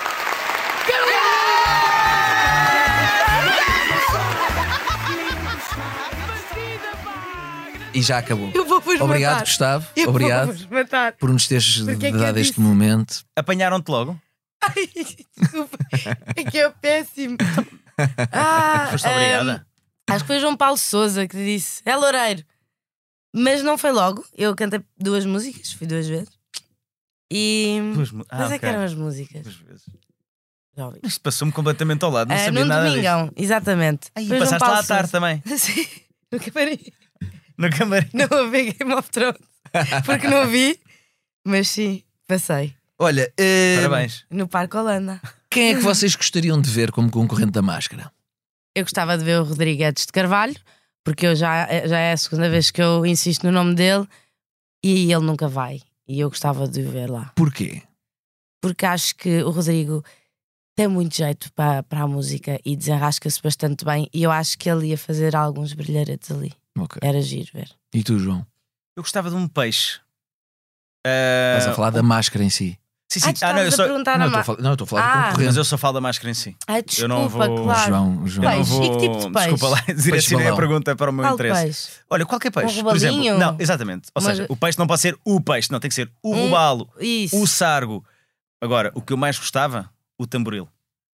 E já acabou. Eu vou vos Obrigado, matar. Gustavo. Eu Obrigado vou-vos matar. por nos teres Porque é que eu dado este disse? momento. Apanharam-te logo? Ai, desculpa. É que é péssimo. Ah, Foste obrigada? hum, acho que foi João Paulo Souza que disse: é Loureiro. Mas não foi logo. Eu cantei duas músicas, fui duas vezes. E. Duas mu- ah, Mas é ok. que eram as músicas. Duas vezes. Já ouvi. Isto passou-me completamente ao lado, não Ah, sabia num nada disso. domingão, exatamente. Aí, Foi João passaste Paulo lá à tarde Sousa. também, Sim, no camarim. no camarim. Não a ver Game of Thrones. Porque não vi, mas sim, passei. Olha, eh, Parabéns. No Parque Holanda. quem é que vocês gostariam de ver como concorrente da Máscara? Eu gostava de ver o Rodrigues de Carvalho, porque eu já, já é a segunda vez que eu insisto no nome dele e ele nunca vai. E eu gostava de o ver lá. Porquê? Porque acho que o Rodrigo tem muito jeito para, para a música e desenrasca-se bastante bem. E eu acho que ele ia fazer alguns brilharetes ali. Ok. Era giro ver. E tu, João? Eu gostava de um peixe. Ah, Estás a falar da Máscara em si? Sim, sim. Ah, tu Ah, não, eu estavas a só... perguntar Não, na eu estou a ma... falar, não, eu estou a falar Ah. de Mas concorrente. eu só falo da máscara em si. Ai, Eu não desculpa, vou- claro. João, João. Eu não Peixe. vou... E que tipo de peixe? Desculpa lá, direcionei balão. a pergunta para o meu Qual interesse. peixe? Olha, qualquer peixe. Um Por exemplo, robalinho? não, exatamente. Ou Mas- seja, o peixe não pode ser o peixe, não tem que ser o Um- robalo, Isso. o sargo. Agora, o que eu mais gostava, o tamboril.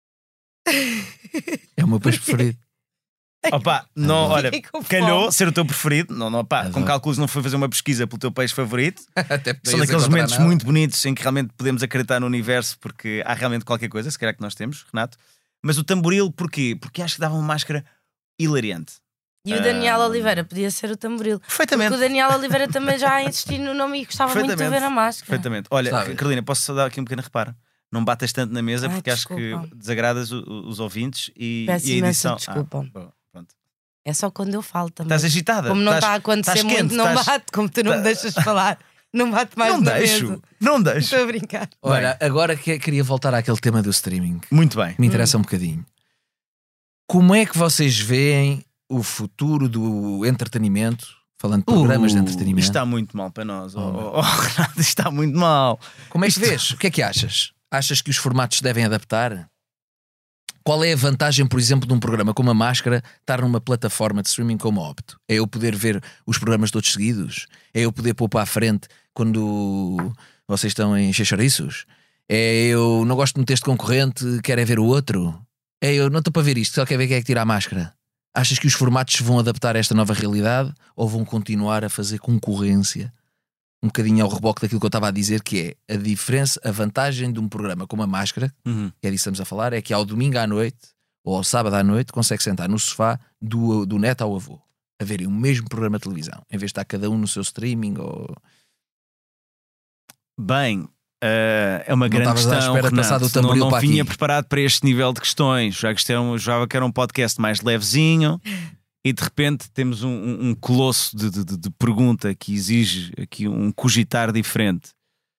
É o meu peixe preferido. Opa, não, Adoro. olha, Fiquei com calhou fome. ser o teu preferido. Não, não, pá, com Adoro. cálculos não foi fazer uma pesquisa pelo teu peixe favorito. Até São daqueles momentos muito bonitos em que realmente podemos acreditar no universo, porque há realmente qualquer coisa, se calhar que nós temos, Renato. Mas o tamboril, porquê? Porque acho que dava uma máscara hilariante. E o Daniel Ah. Oliveira podia ser o tamboril. Perfeitamente. Porque o Daniel Oliveira também já insistiu no nome e gostava muito de Perfeitamente. ver a máscara. Perfeitamente. Olha, Sabe. Carolina, posso só dar aqui um pequeno reparo? Não batas tanto na mesa Ai, porque acho desculpa. que desagradas o- o- os ouvintes e, Peço e a imensa edição. desculpa. Ah, bom, pronto. É só quando eu falo também. Estás agitada. Como não estás, está a acontecer estás muito, quente, não estás- bate, como tu não me deixas falar. Não bate mais Não na deixo, mesa. não deixo. Estou a brincar. Olha, agora que queria voltar àquele tema do streaming. Muito bem. Me interessa um bocadinho. Como é que vocês veem o futuro do entretenimento? Falando de programas de Uh, entretenimento. Isto está muito mal para nós. Oh, Oh, oh, oh, Renato, isto está muito mal. Como é que vês? O que é que achas? Achas que os formatos se devem adaptar? Qual é a vantagem, por exemplo, de um programa como a Máscara estar numa plataforma de streaming como a Opto? É eu poder ver os programas todos seguidos? É eu poder pôr para a frente quando vocês estão em chouriços? É eu não gosto de meter este concorrente, quero é ver o outro? É eu não estou para ver isto, só quero ver quem é que tira a máscara? Achas que os formatos se vão adaptar a esta nova realidade ou vão continuar a fazer concorrência? Um bocadinho ao reboque daquilo que eu estava a dizer, que é a diferença, a vantagem de um programa como a Máscara, Uhum. que é disso que estamos a falar, é que ao domingo à noite ou ao sábado à noite consegue sentar no sofá do, do neto ao avô a verem o mesmo programa de televisão, em vez de estar cada um no seu streaming ou... Bem, eh, é uma Não grande estavas à questão, espera de passar Renato. do tamboril não, não para vinha aqui. preparado para este nível de questões. Já que isto era um, já que era um podcast mais levezinho e de repente temos um, um- um colosso de, de- de- de pergunta que exige aqui um cogitar diferente.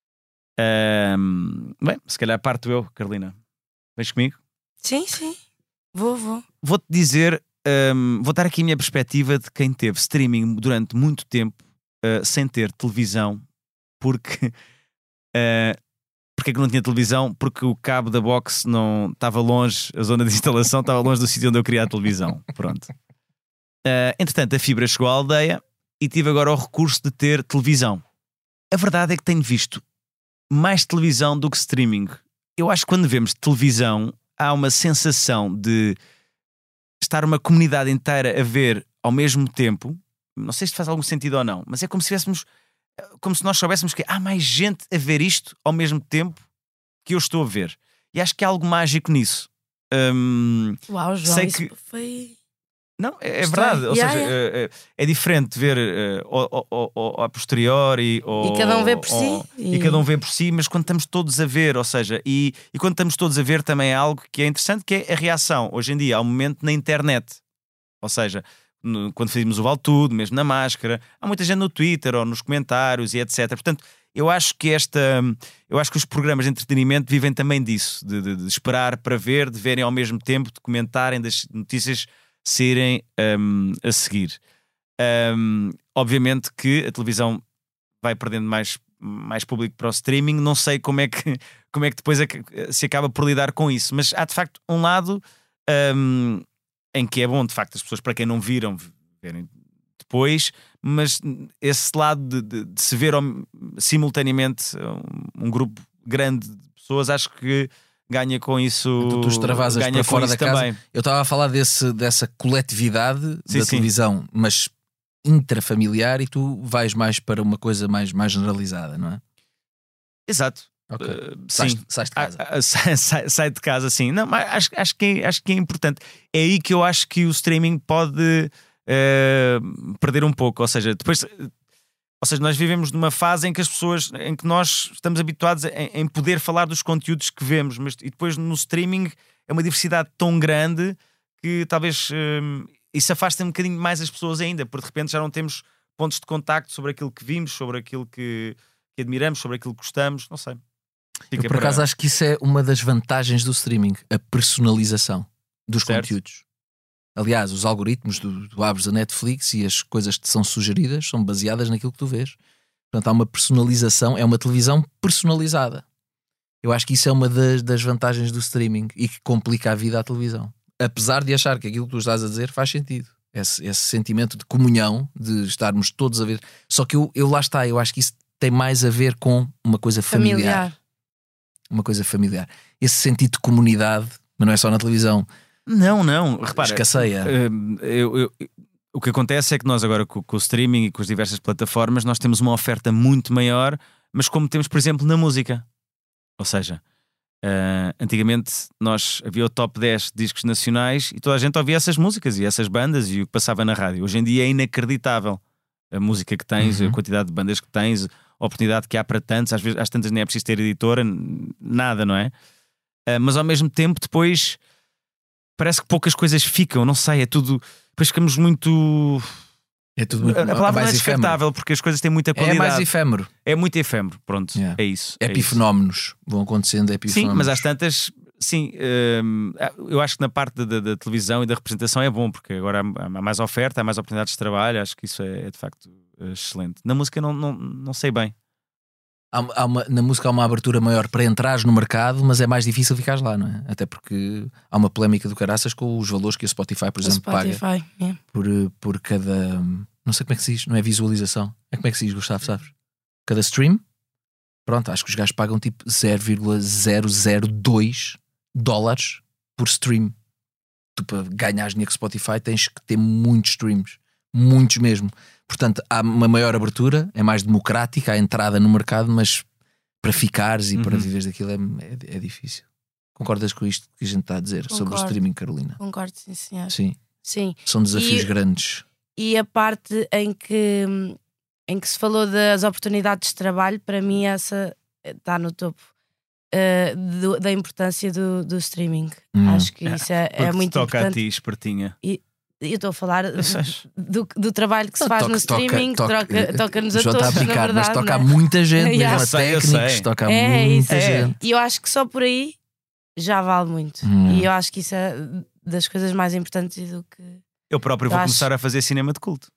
Ahm, bem, se calhar parto eu, Carolina. Vens comigo? Sim, sim. Vou, vou. Vou-te dizer, ahm, vou dar aqui a minha perspectiva de quem teve streaming durante muito tempo ah, sem ter televisão, porque ah, porque é que não tinha televisão? Porque o cabo da box não estava longe, a zona de instalação estava longe do sítio onde eu queria a televisão. Pronto. Ah, entretanto, a fibra chegou à aldeia e tive agora o recurso de ter televisão. A verdade é que tenho visto mais televisão do que streaming. Eu acho que quando vemos televisão há uma sensação de estar uma comunidade inteira a ver ao mesmo tempo. Não sei se faz algum sentido ou não, mas é como se tivéssemos, como se nós soubéssemos que há mais gente a ver isto ao mesmo tempo que eu estou a ver. E acho que há algo mágico nisso. Hum, Uau, João, Sei isso que- foi. não, é, é Gostei. verdade. Ou Yeah, seja, yeah. é, é- é diferente ver eh, ao, ao, ao, a posteriori ou, E cada um vê por si. ou- e... E- cada um vê por si, mas quando estamos todos a ver, ou seja, e, e quando estamos todos a ver também é algo que é interessante, que é a reação. Hoje em dia há um momento na internet, ou seja, no- quando fazíamos o Vale Tudo, mesmo na Máscara, há muita gente no Twitter ou nos comentários e etcétera. Portanto, eu acho que esta, eu acho que os programas de entretenimento vivem também disso, de, de- de esperar para ver, de verem ao mesmo tempo, de comentarem das notícias serem hum, a seguir. Hum, obviamente que a televisão vai perdendo mais mais público para o streaming, não sei como é que, como é que depois se acaba por lidar com isso. Mas há de facto um lado um, em que é bom, de facto, as pessoas, para quem não viram, verem depois, mas esse lado de, de, de se ver simultaneamente um, um grupo grande de pessoas, acho que ganha com isso. Tu, tu extravasas ganha para fora isso da casa. também. Eu estava a falar desse, dessa coletividade Sim, da sim. televisão, mas intrafamiliar, e tu vais mais para uma coisa mais, mais generalizada, não é? Exato. Ok. Uh, Sais, sim. sais de casa. Ah, ah, sai, sai- sai de casa, sim. Não, mas acho, acho, que é, acho que é importante. É aí que eu acho que o streaming pode uh, perder um pouco. Ou seja, depois. Ou seja, nós vivemos numa fase em que as pessoas, em que nós estamos habituados em, em poder falar dos conteúdos que vemos, mas e depois no streaming é uma diversidade tão grande que talvez hum, isso afaste um bocadinho mais as pessoas ainda, porque de repente já não temos pontos de contacto sobre aquilo que vimos, sobre aquilo que, que admiramos, sobre aquilo que gostamos, não sei. Fica Eu por para- acaso acho que isso é uma das vantagens do streaming, a personalização dos Certo. conteúdos. Aliás, os algoritmos do, do abres a Netflix e as coisas que te são sugeridas são baseadas naquilo que tu vês. Portanto, há uma personalização, é uma televisão personalizada. Eu acho que isso é uma das, das vantagens do streaming e que complica a vida à televisão. Apesar de achar que aquilo que tu estás a dizer faz sentido. Esse, esse sentimento de comunhão, de estarmos todos a ver. Só que eu, eu lá está, eu acho que isso tem mais a ver com uma coisa familiar. Familiar. Uma coisa familiar. Esse sentido de comunidade, mas não é só na televisão. Não, não, repara. Escasseia. hum, eu- eu- o que acontece é que nós agora com, com o streaming e com as diversas plataformas nós temos uma oferta muito maior, mas como temos, por exemplo, na música. Ou seja, ah, antigamente nós havia o top dez de discos nacionais e toda a gente ouvia essas músicas e essas bandas e o que passava na rádio. Hoje em dia é inacreditável a música que tens, Uhum. a quantidade de bandas que tens, a oportunidade que há para tantos. Às vezes, às tantas nem é preciso ter editora, n- nada, não é? Ah, mas ao mesmo tempo depois parece que poucas coisas ficam, não sei, é tudo. Depois ficamos muito. É tudo muito A palavra não é mais efêmero. descartável porque as coisas têm muita É qualidade. mais efêmero. É muito efêmero, pronto. Yeah. É isso. é isso. Epifenómenos vão acontecendo, Sim, epifenómenos. mas às tantas, sim, hum, eu acho que na parte da, da televisão e da representação é bom, porque agora há há mais oferta, há mais oportunidades de trabalho, acho que isso é, é de facto excelente. Na música não, não, não sei bem. Há, há uma, na música há uma abertura maior para entrares no mercado, mas é mais difícil ficares lá, não é? Até porque há uma polémica do caraças com os valores que a Spotify, por O exemplo, paga Spotify. é. por, por cada. Não sei como é que se diz, não é visualização. É como é que se diz, Gustavo, sabes? Cada stream. Pronto, acho que os gajos pagam tipo zero vírgula zero zero dois dólares por stream. Tu, para ganhares dinheiro com Spotify, tens que ter muitos streams, muitos mesmo. Portanto, há uma maior abertura, é mais democrática a entrada no mercado, mas para ficares e para Uhum. viveres daquilo é, é, é difícil. Concordas com isto que a gente está a dizer sobre o Concordo. streaming, Carolina? Concordo, sim, senhor. Sim, Sim. são desafios E- grandes. E a parte em que, em que se falou das oportunidades de trabalho, para mim essa está no topo eh, do- da importância do, do streaming. Hum. Acho que isso é, Porque é te muito toca a importante. ti, espertinha. Eu estou a falar sei. do, do trabalho que se Não, faz toca- no streaming, toca- troca- toca- toca-nos a João todos, está a brincar, na mas verdade. toca a não é? muita gente, Yeah. mesmo Eu a sei, eu técnicos, sei. toca a É muita isso. gente. E eu acho que só por aí já vale muito. Hum. E eu acho que isso é das coisas mais importantes do que. Eu próprio Eu vou acho- começar a fazer cinema de culto.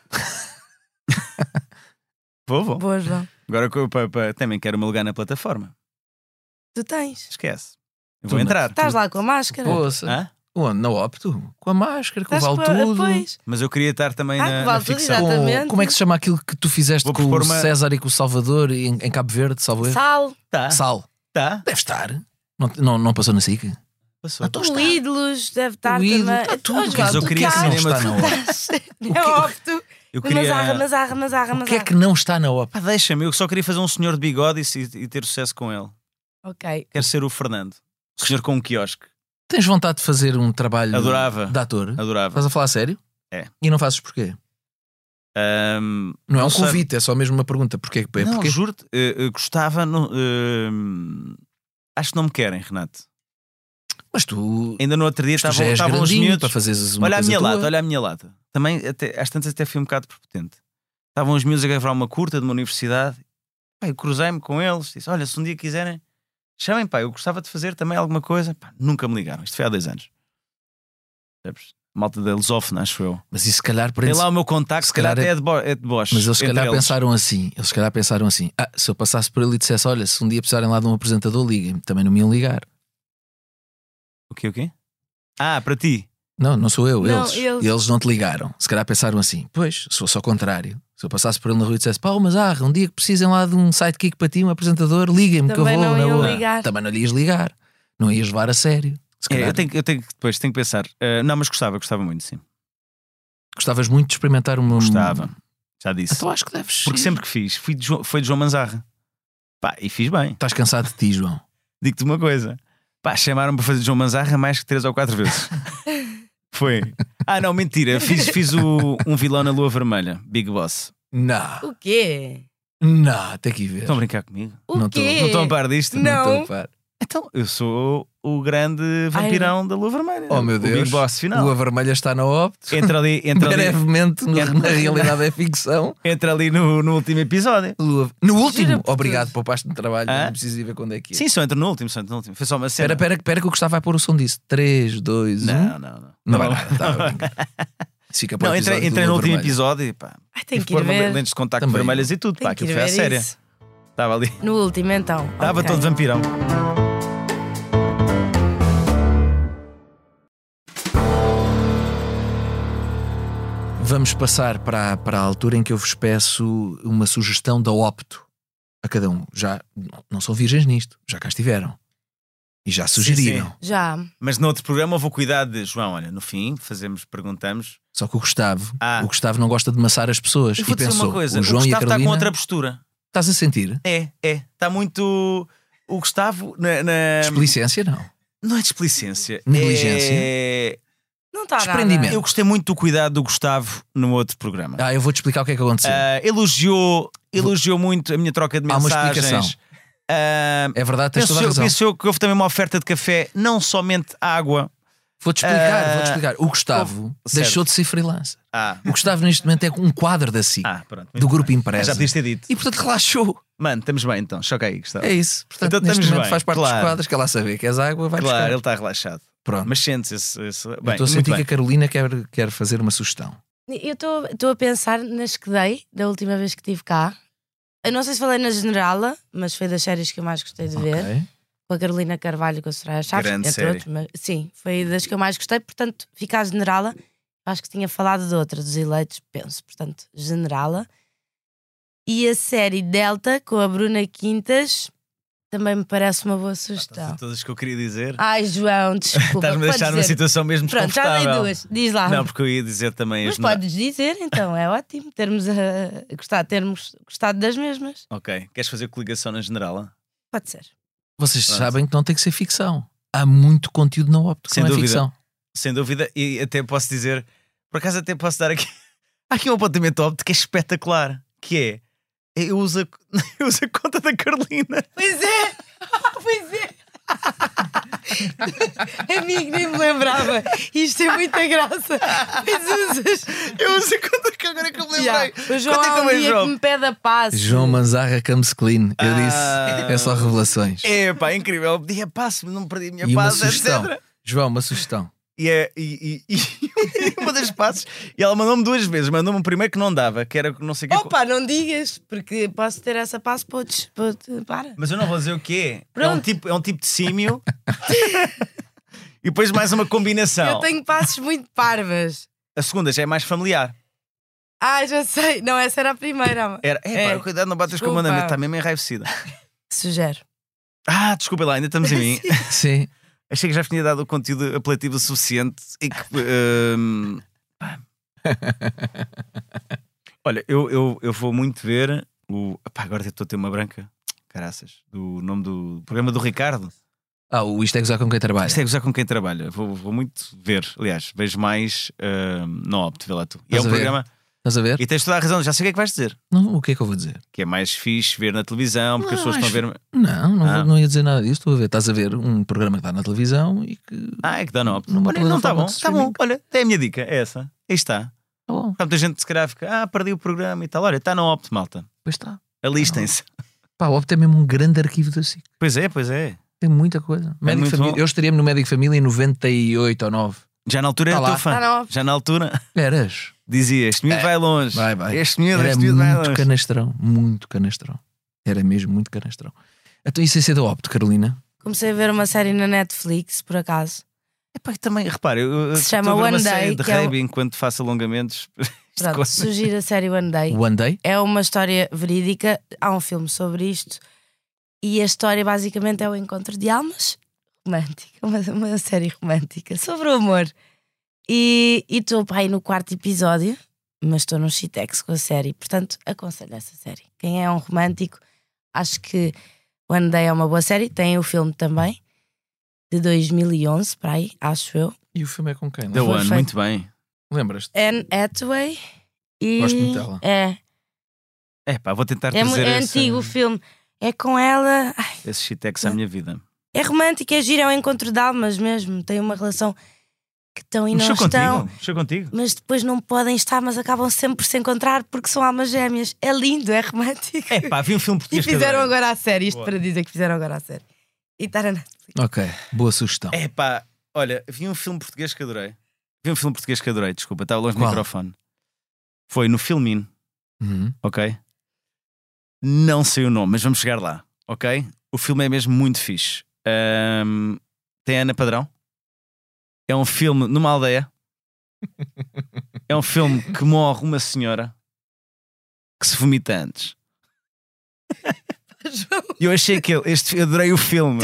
Vou, vou. Boa, João. Agora que eu, pa- pa- também quero me lugar na plataforma. Tu tens. Esquece. Eu Tu vou não- entrar. Estás lá com a máscara. Poça. Hã? Onde? Na Opto? Com a máscara, com o Estás vale com a- tudo. Pois. Mas eu queria estar também Ah, na, que na vale tudo, ficção. exato. Exatamente. Com- como é que se chama aquilo que tu fizeste Vou com o propor uma- César e com o Salvador em, em Cabo Verde, salvo erro? Sal, Tá, Sal. tá. Deve estar. Não, não, não passou na S I C? Passou. então o está. ídolos deve estar O ídolo, também. está tudo. Oh, João, Mas eu tu queria cá cinema está de na culto. Opto. É óbvio. Eu Mas arra, queria. mas arra, mas arra, O mas que é arra. que não está na Opto? Pá, deixa-me, eu só queria fazer um senhor de bigode e, e ter sucesso com ele. Ok. Quero ser o Fernando. O senhor com um quiosque. Tens vontade de fazer um trabalho Adorava. de ator? Adorava. Estás a falar a sério? É. E não fazes porquê? Ahm, Não é um sei. convite, é só mesmo uma pergunta. Porquê? É Não, porque juro-te, eh, eh, gostava. Não, ehm, acho que não me querem, Renato. Mas tu, Ainda no outro dia tu já estavam és estavam os grandinho miúdos. para fazeres uma Olha a coisa minha tua. lata, olha a minha lata. Também, até, às tantas, até fui um bocado prepotente. Estavam os miúdos a gravar uma curta de uma universidade. Pá, eu cruzei-me com eles. Disse: olha, se um dia quiserem, chamem, pá. Eu gostava de fazer também alguma coisa. Pá, nunca me ligaram. Isto foi há dois anos. Percebes? malta da lusófona, acho eu. Mas isso se calhar Tem lá o meu contacto, se calhar, calhar é de, bo é de Bosch. Mas eles se calhar eles. pensaram assim: eles se calhar pensaram assim: ah, se eu passasse por ele e dissesse, olha, se um dia precisarem lá de um apresentador, liguem-me. Também não me iam ligar. O quê, o quê? Ah, para ti? Não, não sou eu, Não, eles. eles. Eles não te ligaram. Se calhar pensaram assim: pois, se fosse ao contrário. Se eu passasse por ele na rua e dissesse, Paulo Mazarra, um dia que precisem lá de um sidekick para ti, um apresentador, liguem-me que eu vou. Também não na iam boa. ligar. Também não lhe ias ligar. Não ias levar a sério. Se É, calhar. eu, tenho, eu tenho depois tenho que pensar. Uh, não, mas gostava, gostava muito, sim. Gostavas muito de experimentar uma. Gostava, já disse. Então acho que deves. Porque ir. sempre que fiz, fui de João, foi de João Manzarra. Pá, e fiz bem. Estás cansado de ti, João. Digo-te uma coisa. Pá, chamaram-me para fazer de João Manzarra mais que três ou quatro vezes. Foi. Ah, não, mentira. Fiz, fiz o, um vilão na Lua Vermelha, Big Boss. Não, O quê? não, tem que ir ver. Estão a brincar comigo? O Não tô- quê? Não estão a par disto? Não. estou a par. Então, eu sou o grande vampirão da Lua Vermelha. Oh meu O Deus. Big Boss final. Lua Vermelha está na Opto. Entra ali, entra ali, Brevemente, no- Entra- na realidade é ficção. entra ali no, no último episódio. Lua... No último, Jura por obrigado, tudo. poupaste-me trabalho. Hã? Não preciso ir ver quando é que é. Sim, só entra no último, só entra no último. Foi só uma cena. Espera, espera, espera que o Gustavo vai pôr o som disso. três, dois, um. Não, não, não. Não vai nada, estava a brincar. Isso fica para o Não, entrei, episódio do entrei no Lua último Vermelha. episódio e pá. Ai, tenho tive que que ir pôr ver. lentes de contacto Também. vermelhas e tudo. Tenho Pá, que aquilo ir foi a ver séria. isso. Estava ali. No último, então. Estava Ok. todo vampirão. Vamos passar para, a- para a altura em que eu vos peço uma sugestão da Opto a cada um. Já não- não são virgens nisto, já cá estiveram. E já sugeriram. sim. Já. Mas no outro programa eu vou cuidar de João. Olha, no fim, fazemos, perguntamos. Só que o Gustavo, Ah. o Gustavo não gosta de maçar as pessoas. Eu E vou dizer pensou, uma coisa: o o João e a Gustavo está Carolina. com outra postura. Estás a sentir? É, é. Está muito. O Gustavo. Na, na... Desplicência, não. Não é desplicência. Negligência? É... Não está nada. Desprendimento. Eu gostei muito do cuidado do Gustavo no outro programa. Ah, eu vou-te explicar o que é que aconteceu. Ah, elogiou, elogiou muito a minha troca de Há uma mensagens. explicação. Ah, É verdade, tens penso, toda a eu, razão. penso eu que houve também uma oferta de café, não somente água. Vou-te explicar, Ah, vou-te explicar. O Gustavo certo. deixou de ser freelancer. Ah, O Gustavo neste momento é um quadro da S I C, ah pronto. do grupo Ah, Impresa. já podias ter dito. E portanto relaxou. Mano, estamos bem então. Choca aí, Gustavo. É isso. Portanto, Então neste estamos momento bem, faz parte claro. dos quadros. Quer lá saber que és água, vai Claro, buscar. ele está relaxado. Pronto. Mas sentes esse. esse... Eu Bem, estou a muito sentir bem. que a Carolina quer, quer fazer uma sugestão. Eu estou a pensar nas que dei da última vez que estive cá. Eu não sei se falei na Generala, mas foi das séries que eu mais gostei de ver. Ok. Com a Carolina Carvalho e com a Soraya Chaves, Grande entre série. outros. Mas, sim, foi das que eu mais gostei. Portanto, fica a Generala. Acho que tinha falado de outra, dos eleitos, penso. Portanto, Generala. E a série Delta, com a Bruna Quintas, também me parece uma boa sugestão. Todas que eu queria dizer. Ai, João, desculpa. Estás-me a podes deixar numa dizer. situação mesmo Pronto, já dei desconfortável. duas. Diz lá. Não, porque eu ia dizer também Mas as. podes dizer, então, é ótimo termos, a, a gostar, termos gostado das mesmas. Ok. Queres fazer coligação na general? Pode ser. Vocês Pronto. sabem que não tem que ser ficção. Há muito conteúdo na Opto que Sem não é dúvida. ficção. Sem dúvida. E até posso dizer. Por acaso até posso dar aqui. Há aqui um apontamento óbvio que é espetacular. Que é. Eu uso a, eu uso a conta da Carolina. Pois é! Pois é! Amigo, nem me lembrava. Isto tem muita graça. Mas usas. Eu uso a conta que agora que eu me lembrei. Yeah. O João Quanto é que há eu um me dia jogo? que me pede a passe. João Manzarra Comes Clean. Eu Ah. disse. É só revelações. É pá, incrível. Eu pedi a passe, não perdi a minha E uma passe, sugestão. etcétera. João, uma sugestão. E, é, e, e, e uma das passes, e ela mandou-me duas vezes. Mandou-me um primeiro que não dava, que era não sei o que. Opa, não digas, porque posso ter essa passe, podes. podes para. Mas eu não vou dizer o quê. É Pronto. um, tipo, é um tipo de símio. E depois mais uma combinação. Eu tenho passes muito parvas. A segunda já é mais familiar. Ah, já sei. Não, essa era a primeira. Era, é, É. pá, cuidado, não batas com o Desculpa. mandamento, está mesmo enraivecida. Sugere. Ah, desculpa lá, ainda estamos em mim. Sim. Achei que já vos tinha dado o conteúdo apelativo suficiente e que. hum, pá. Olha, eu, eu, eu vou muito ver o. Pá, agora estou a ter uma branca. Caraças. Do nome do programa do Ricardo. Ah, o Isto é Gozar com quem trabalha. Isto é gozar com quem trabalha. Vou, vou muito ver. Aliás, vejo mais hum, no Opto, vê lá tu. E é Estás um a ver? programa. Estás a ver? E tens toda a razão, já sei o que é que vais dizer. Não, o que é que eu vou dizer? Que é mais fixe ver na televisão, porque as Não, pessoas estão a acho- ver. Não, não, Ah. vou- não ia dizer nada disso. Estou a ver. Estás a ver um programa que está na televisão e que. Ah, é que dá no Opto. Numa Olha, não está plataforma bom, de está bom. streaming. Olha, é a minha dica, é essa. Aí está. Tá bom, Há muita gente se calhar fica, ah, perdi o programa e tal. Olha, está no Opto, malta. pois está. Alistem-se. Pá, o Opto é mesmo um grande arquivo da S I C. Pois é, pois é. Tem muita coisa. Médico muito Família. bom. Eu estaria-me no Médico Família em noventa e oito ou nove. Já na altura Tá era lá. teu fã. Ah, não. Já na altura Eras. dizia: este miúdo vai longe. Vai, vai. Este miúdo, Era este miúdo vai muito longe. canastrão. Muito canastrão. Era mesmo muito canastrão. Então isso é ser da Opto, Carolina? Comecei a ver uma série na Netflix, por acaso. Epá, também, repara, eu, eu Se estou chama a ver uma One série Day, de que é rugby enquanto faço alongamentos. Isto Pronto, coisa- sugiro a série One Day. One Day? É uma história verídica, há um filme sobre isto. E a história basicamente é o encontro de almas. Romântica, uma, uma série romântica sobre o amor. E estou aí no quarto episódio, mas estou num shitex com a série. Portanto, aconselho essa série. Quem é um romântico, acho que One Day é uma boa série. Tem o filme também, de dois mil e onze, para aí, acho eu. E o filme é com quem? The Lembra- One, feito. muito bem. Lembras-te? Anne Hathaway. E Gosto muito dela. É, É pá, vou tentar é, mu- trazer é esse, antigo o filme. É com ela. Ai, esse shitex à minha vida. é romântico, é giro, é um encontro de almas mesmo. Tem uma relação que estão e não Mexeu estão. contigo? Mexeu contigo? Mas depois não podem estar, mas acabam sempre por se encontrar porque são almas gêmeas. É lindo, é romântico. É pá, vi um filme E português que fizeram adorei. agora a série, isto Boa. para dizer que fizeram agora a série. E está na Netflix. Ok, boa sugestão. É pá, olha, vi um filme português que adorei. Vi um filme português que adorei, desculpa, estava longe do Qual? microfone. Foi no Filmin, Uhum. ok? Não sei o nome, mas vamos chegar lá, ok? O filme é mesmo muito fixe. Ahm, tem a Ana Padrão. É um filme numa aldeia. É um filme que morre uma senhora que se vomita antes. E eu achei que ele- este, eu adorei o filme.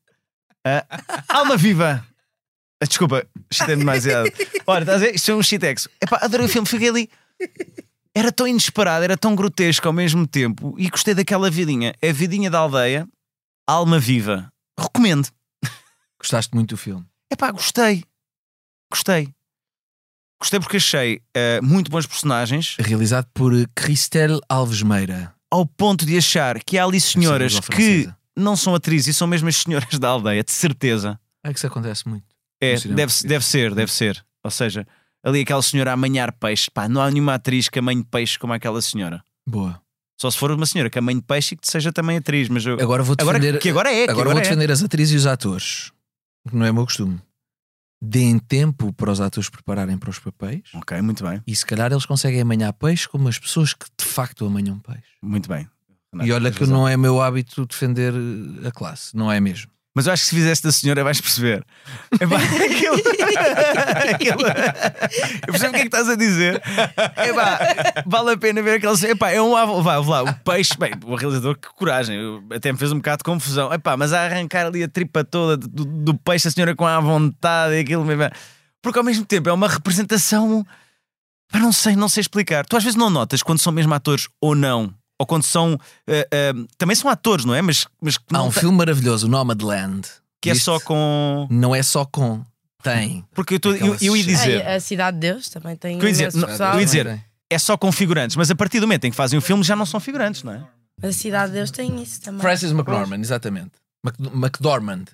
Ah, Alma Viva! Ah, Desculpa, chitei demasiado. Olha, estás a ver? Isto é um shitex. Epá, adorei o filme, fiquei ali. Era tão inesperado, era tão grotesco ao mesmo tempo. E gostei daquela vidinha. É a vidinha da aldeia, Alma Viva. Recomendo. Gostaste muito do filme? Epá, gostei. Gostei. Gostei porque achei eh, muito bons personagens, Realizado por Cristel Alves Meira. ao ponto de achar que há ali senhoras Essa que francesa. não são atrizes e são mesmo as senhoras da aldeia, de certeza. É que isso acontece muito. É, No cinema deve, português. deve ser, deve ser. Ou seja, ali aquela senhora a manhar peixe. Pá, não há nenhuma atriz que amanhe peixe como aquela senhora. Boa. Só se for uma senhora que amanhe peixe e que seja também atriz. Mas eu... Agora vou agora, defender, que agora é, que agora agora vou é. defender as atrizes e os atores. Que não é o meu costume. Deem tempo para os atores prepararem para os papéis. Ok, muito bem, E se calhar eles conseguem amanhar peixe como as pessoas que de facto amanham peixe. muito bem. E olha que não é meu hábito defender a classe. Não é mesmo. Mas eu acho que se fizesse da senhora vais perceber. Epá, aquilo... aquilo... Eu percebo o que é que estás a dizer. Epá, vale a pena ver aquela. Epá, é um. Vá, vá, o peixe. Bem, o realizador, que coragem. Eu- Até me fez um bocado de confusão. Epá, mas a arrancar ali a tripa toda do, do peixe, a senhora com a vontade e aquilo. Porque ao mesmo tempo é uma representação. Pá, não sei, não sei explicar. Tu às vezes não notas quando são mesmo atores ou não. Ou quando são. eh, eh, também são atores, não é? Mas, mas que Há não um tem- filme maravilhoso, o Nomadland. que é Viste? só com. Não é só com. Tem. Porque eu, tô, eu, Aquelas- eu ia dizer, Ai, a Cidade de Deus também tem. Que eu ia dizer, imenso não, pessoal. eu ia dizer, é só com figurantes, mas a partir do momento em que fazem o filme já não são figurantes, não é? A Cidade de Deus tem isso também. Frances McDormand, exatamente. Mac- McDormand.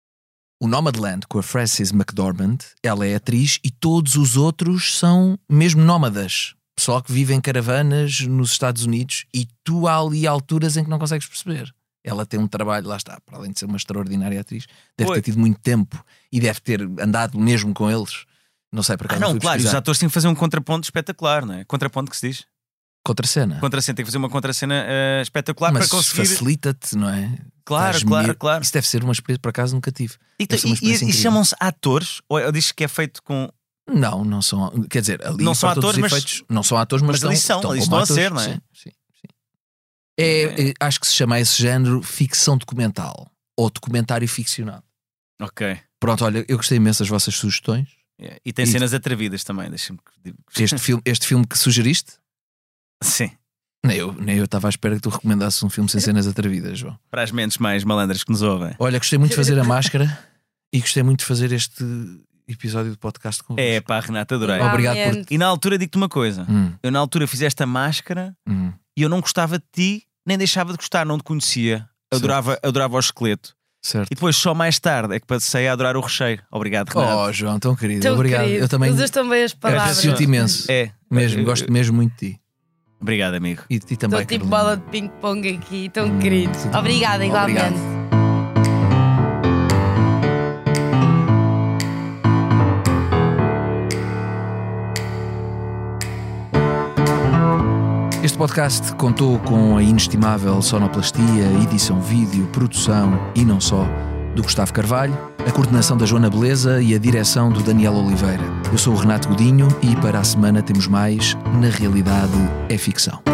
O Nomadland com a Frances McDormand, ela é atriz e todos os outros são mesmo nómadas. Pessoal que vive em caravanas nos Estados Unidos e tu há ali alturas em que não consegues perceber. Ela tem um trabalho, lá está, para além de ser uma extraordinária atriz, deve Oi. ter tido muito tempo e deve ter andado mesmo com eles. Não sei, por Ah, acaso não, fui claro, e os pesquisar. atores têm que fazer um contraponto espetacular, não é? Contraponto que se diz? Contracena. Contracena, tem que fazer uma contracena eh, espetacular Mas para conseguir. facilita-te, não é? Claro, Faz claro, medo. claro. Isso deve ser uma experiência, por acaso nunca tive. E, Deve ser uma e- experiência e incrível. chamam-se atores? Ou ou diz que é feito com. Não, não são. Quer dizer, ali Não são para todos atores, os mas- efeitos, não são atores, mas, mas ali estão, são, ali como estão a atores. ser, não é? Sim, sim, sim. É, é, acho que se chama esse género ficção documental ou documentário ficcional. Ok. Pronto, olha, eu gostei imenso das vossas sugestões. Yeah. E tem E- cenas atrevidas também, deixa-me. Este filme, este filme que sugeriste, Sim. nem eu nem eu estava à espera que tu recomendasses um filme sem cenas atrevidas, João. Para as mentes mais malandras que nos ouvem. Olha, gostei muito de fazer a máscara e gostei muito de fazer este episódio de podcast com É pá, Renata, adorei. Igual. Obrigado por. Igualmente. E na altura digo-te uma coisa: Hum, eu na altura fiz esta máscara hum. e eu não gostava de ti, nem deixava de gostar, não te conhecia. Adorava, adorava o esqueleto. Certo. E depois, só mais tarde, é que passei a adorar o recheio. Obrigado, Renato. Oh, João, tão querido. Tão Obrigado. querido. Eu também Usas também as palavras. aprecio-te imenso. É, Mesmo, Eu- gosto mesmo muito de ti. Obrigado, amigo. E de ti também. Estou tipo Carolina. bola de ping-pong aqui, tão Hum, querido. sim. Obrigada, igualmente. Obrigado. podcast contou com a inestimável sonoplastia, edição vídeo, produção e não só do Gustavo Carvalho, a coordenação da Joana Beleza e a direção do Daniel Oliveira. Eu sou o Renato Godinho e para a semana temos mais Na Realidade é Ficção.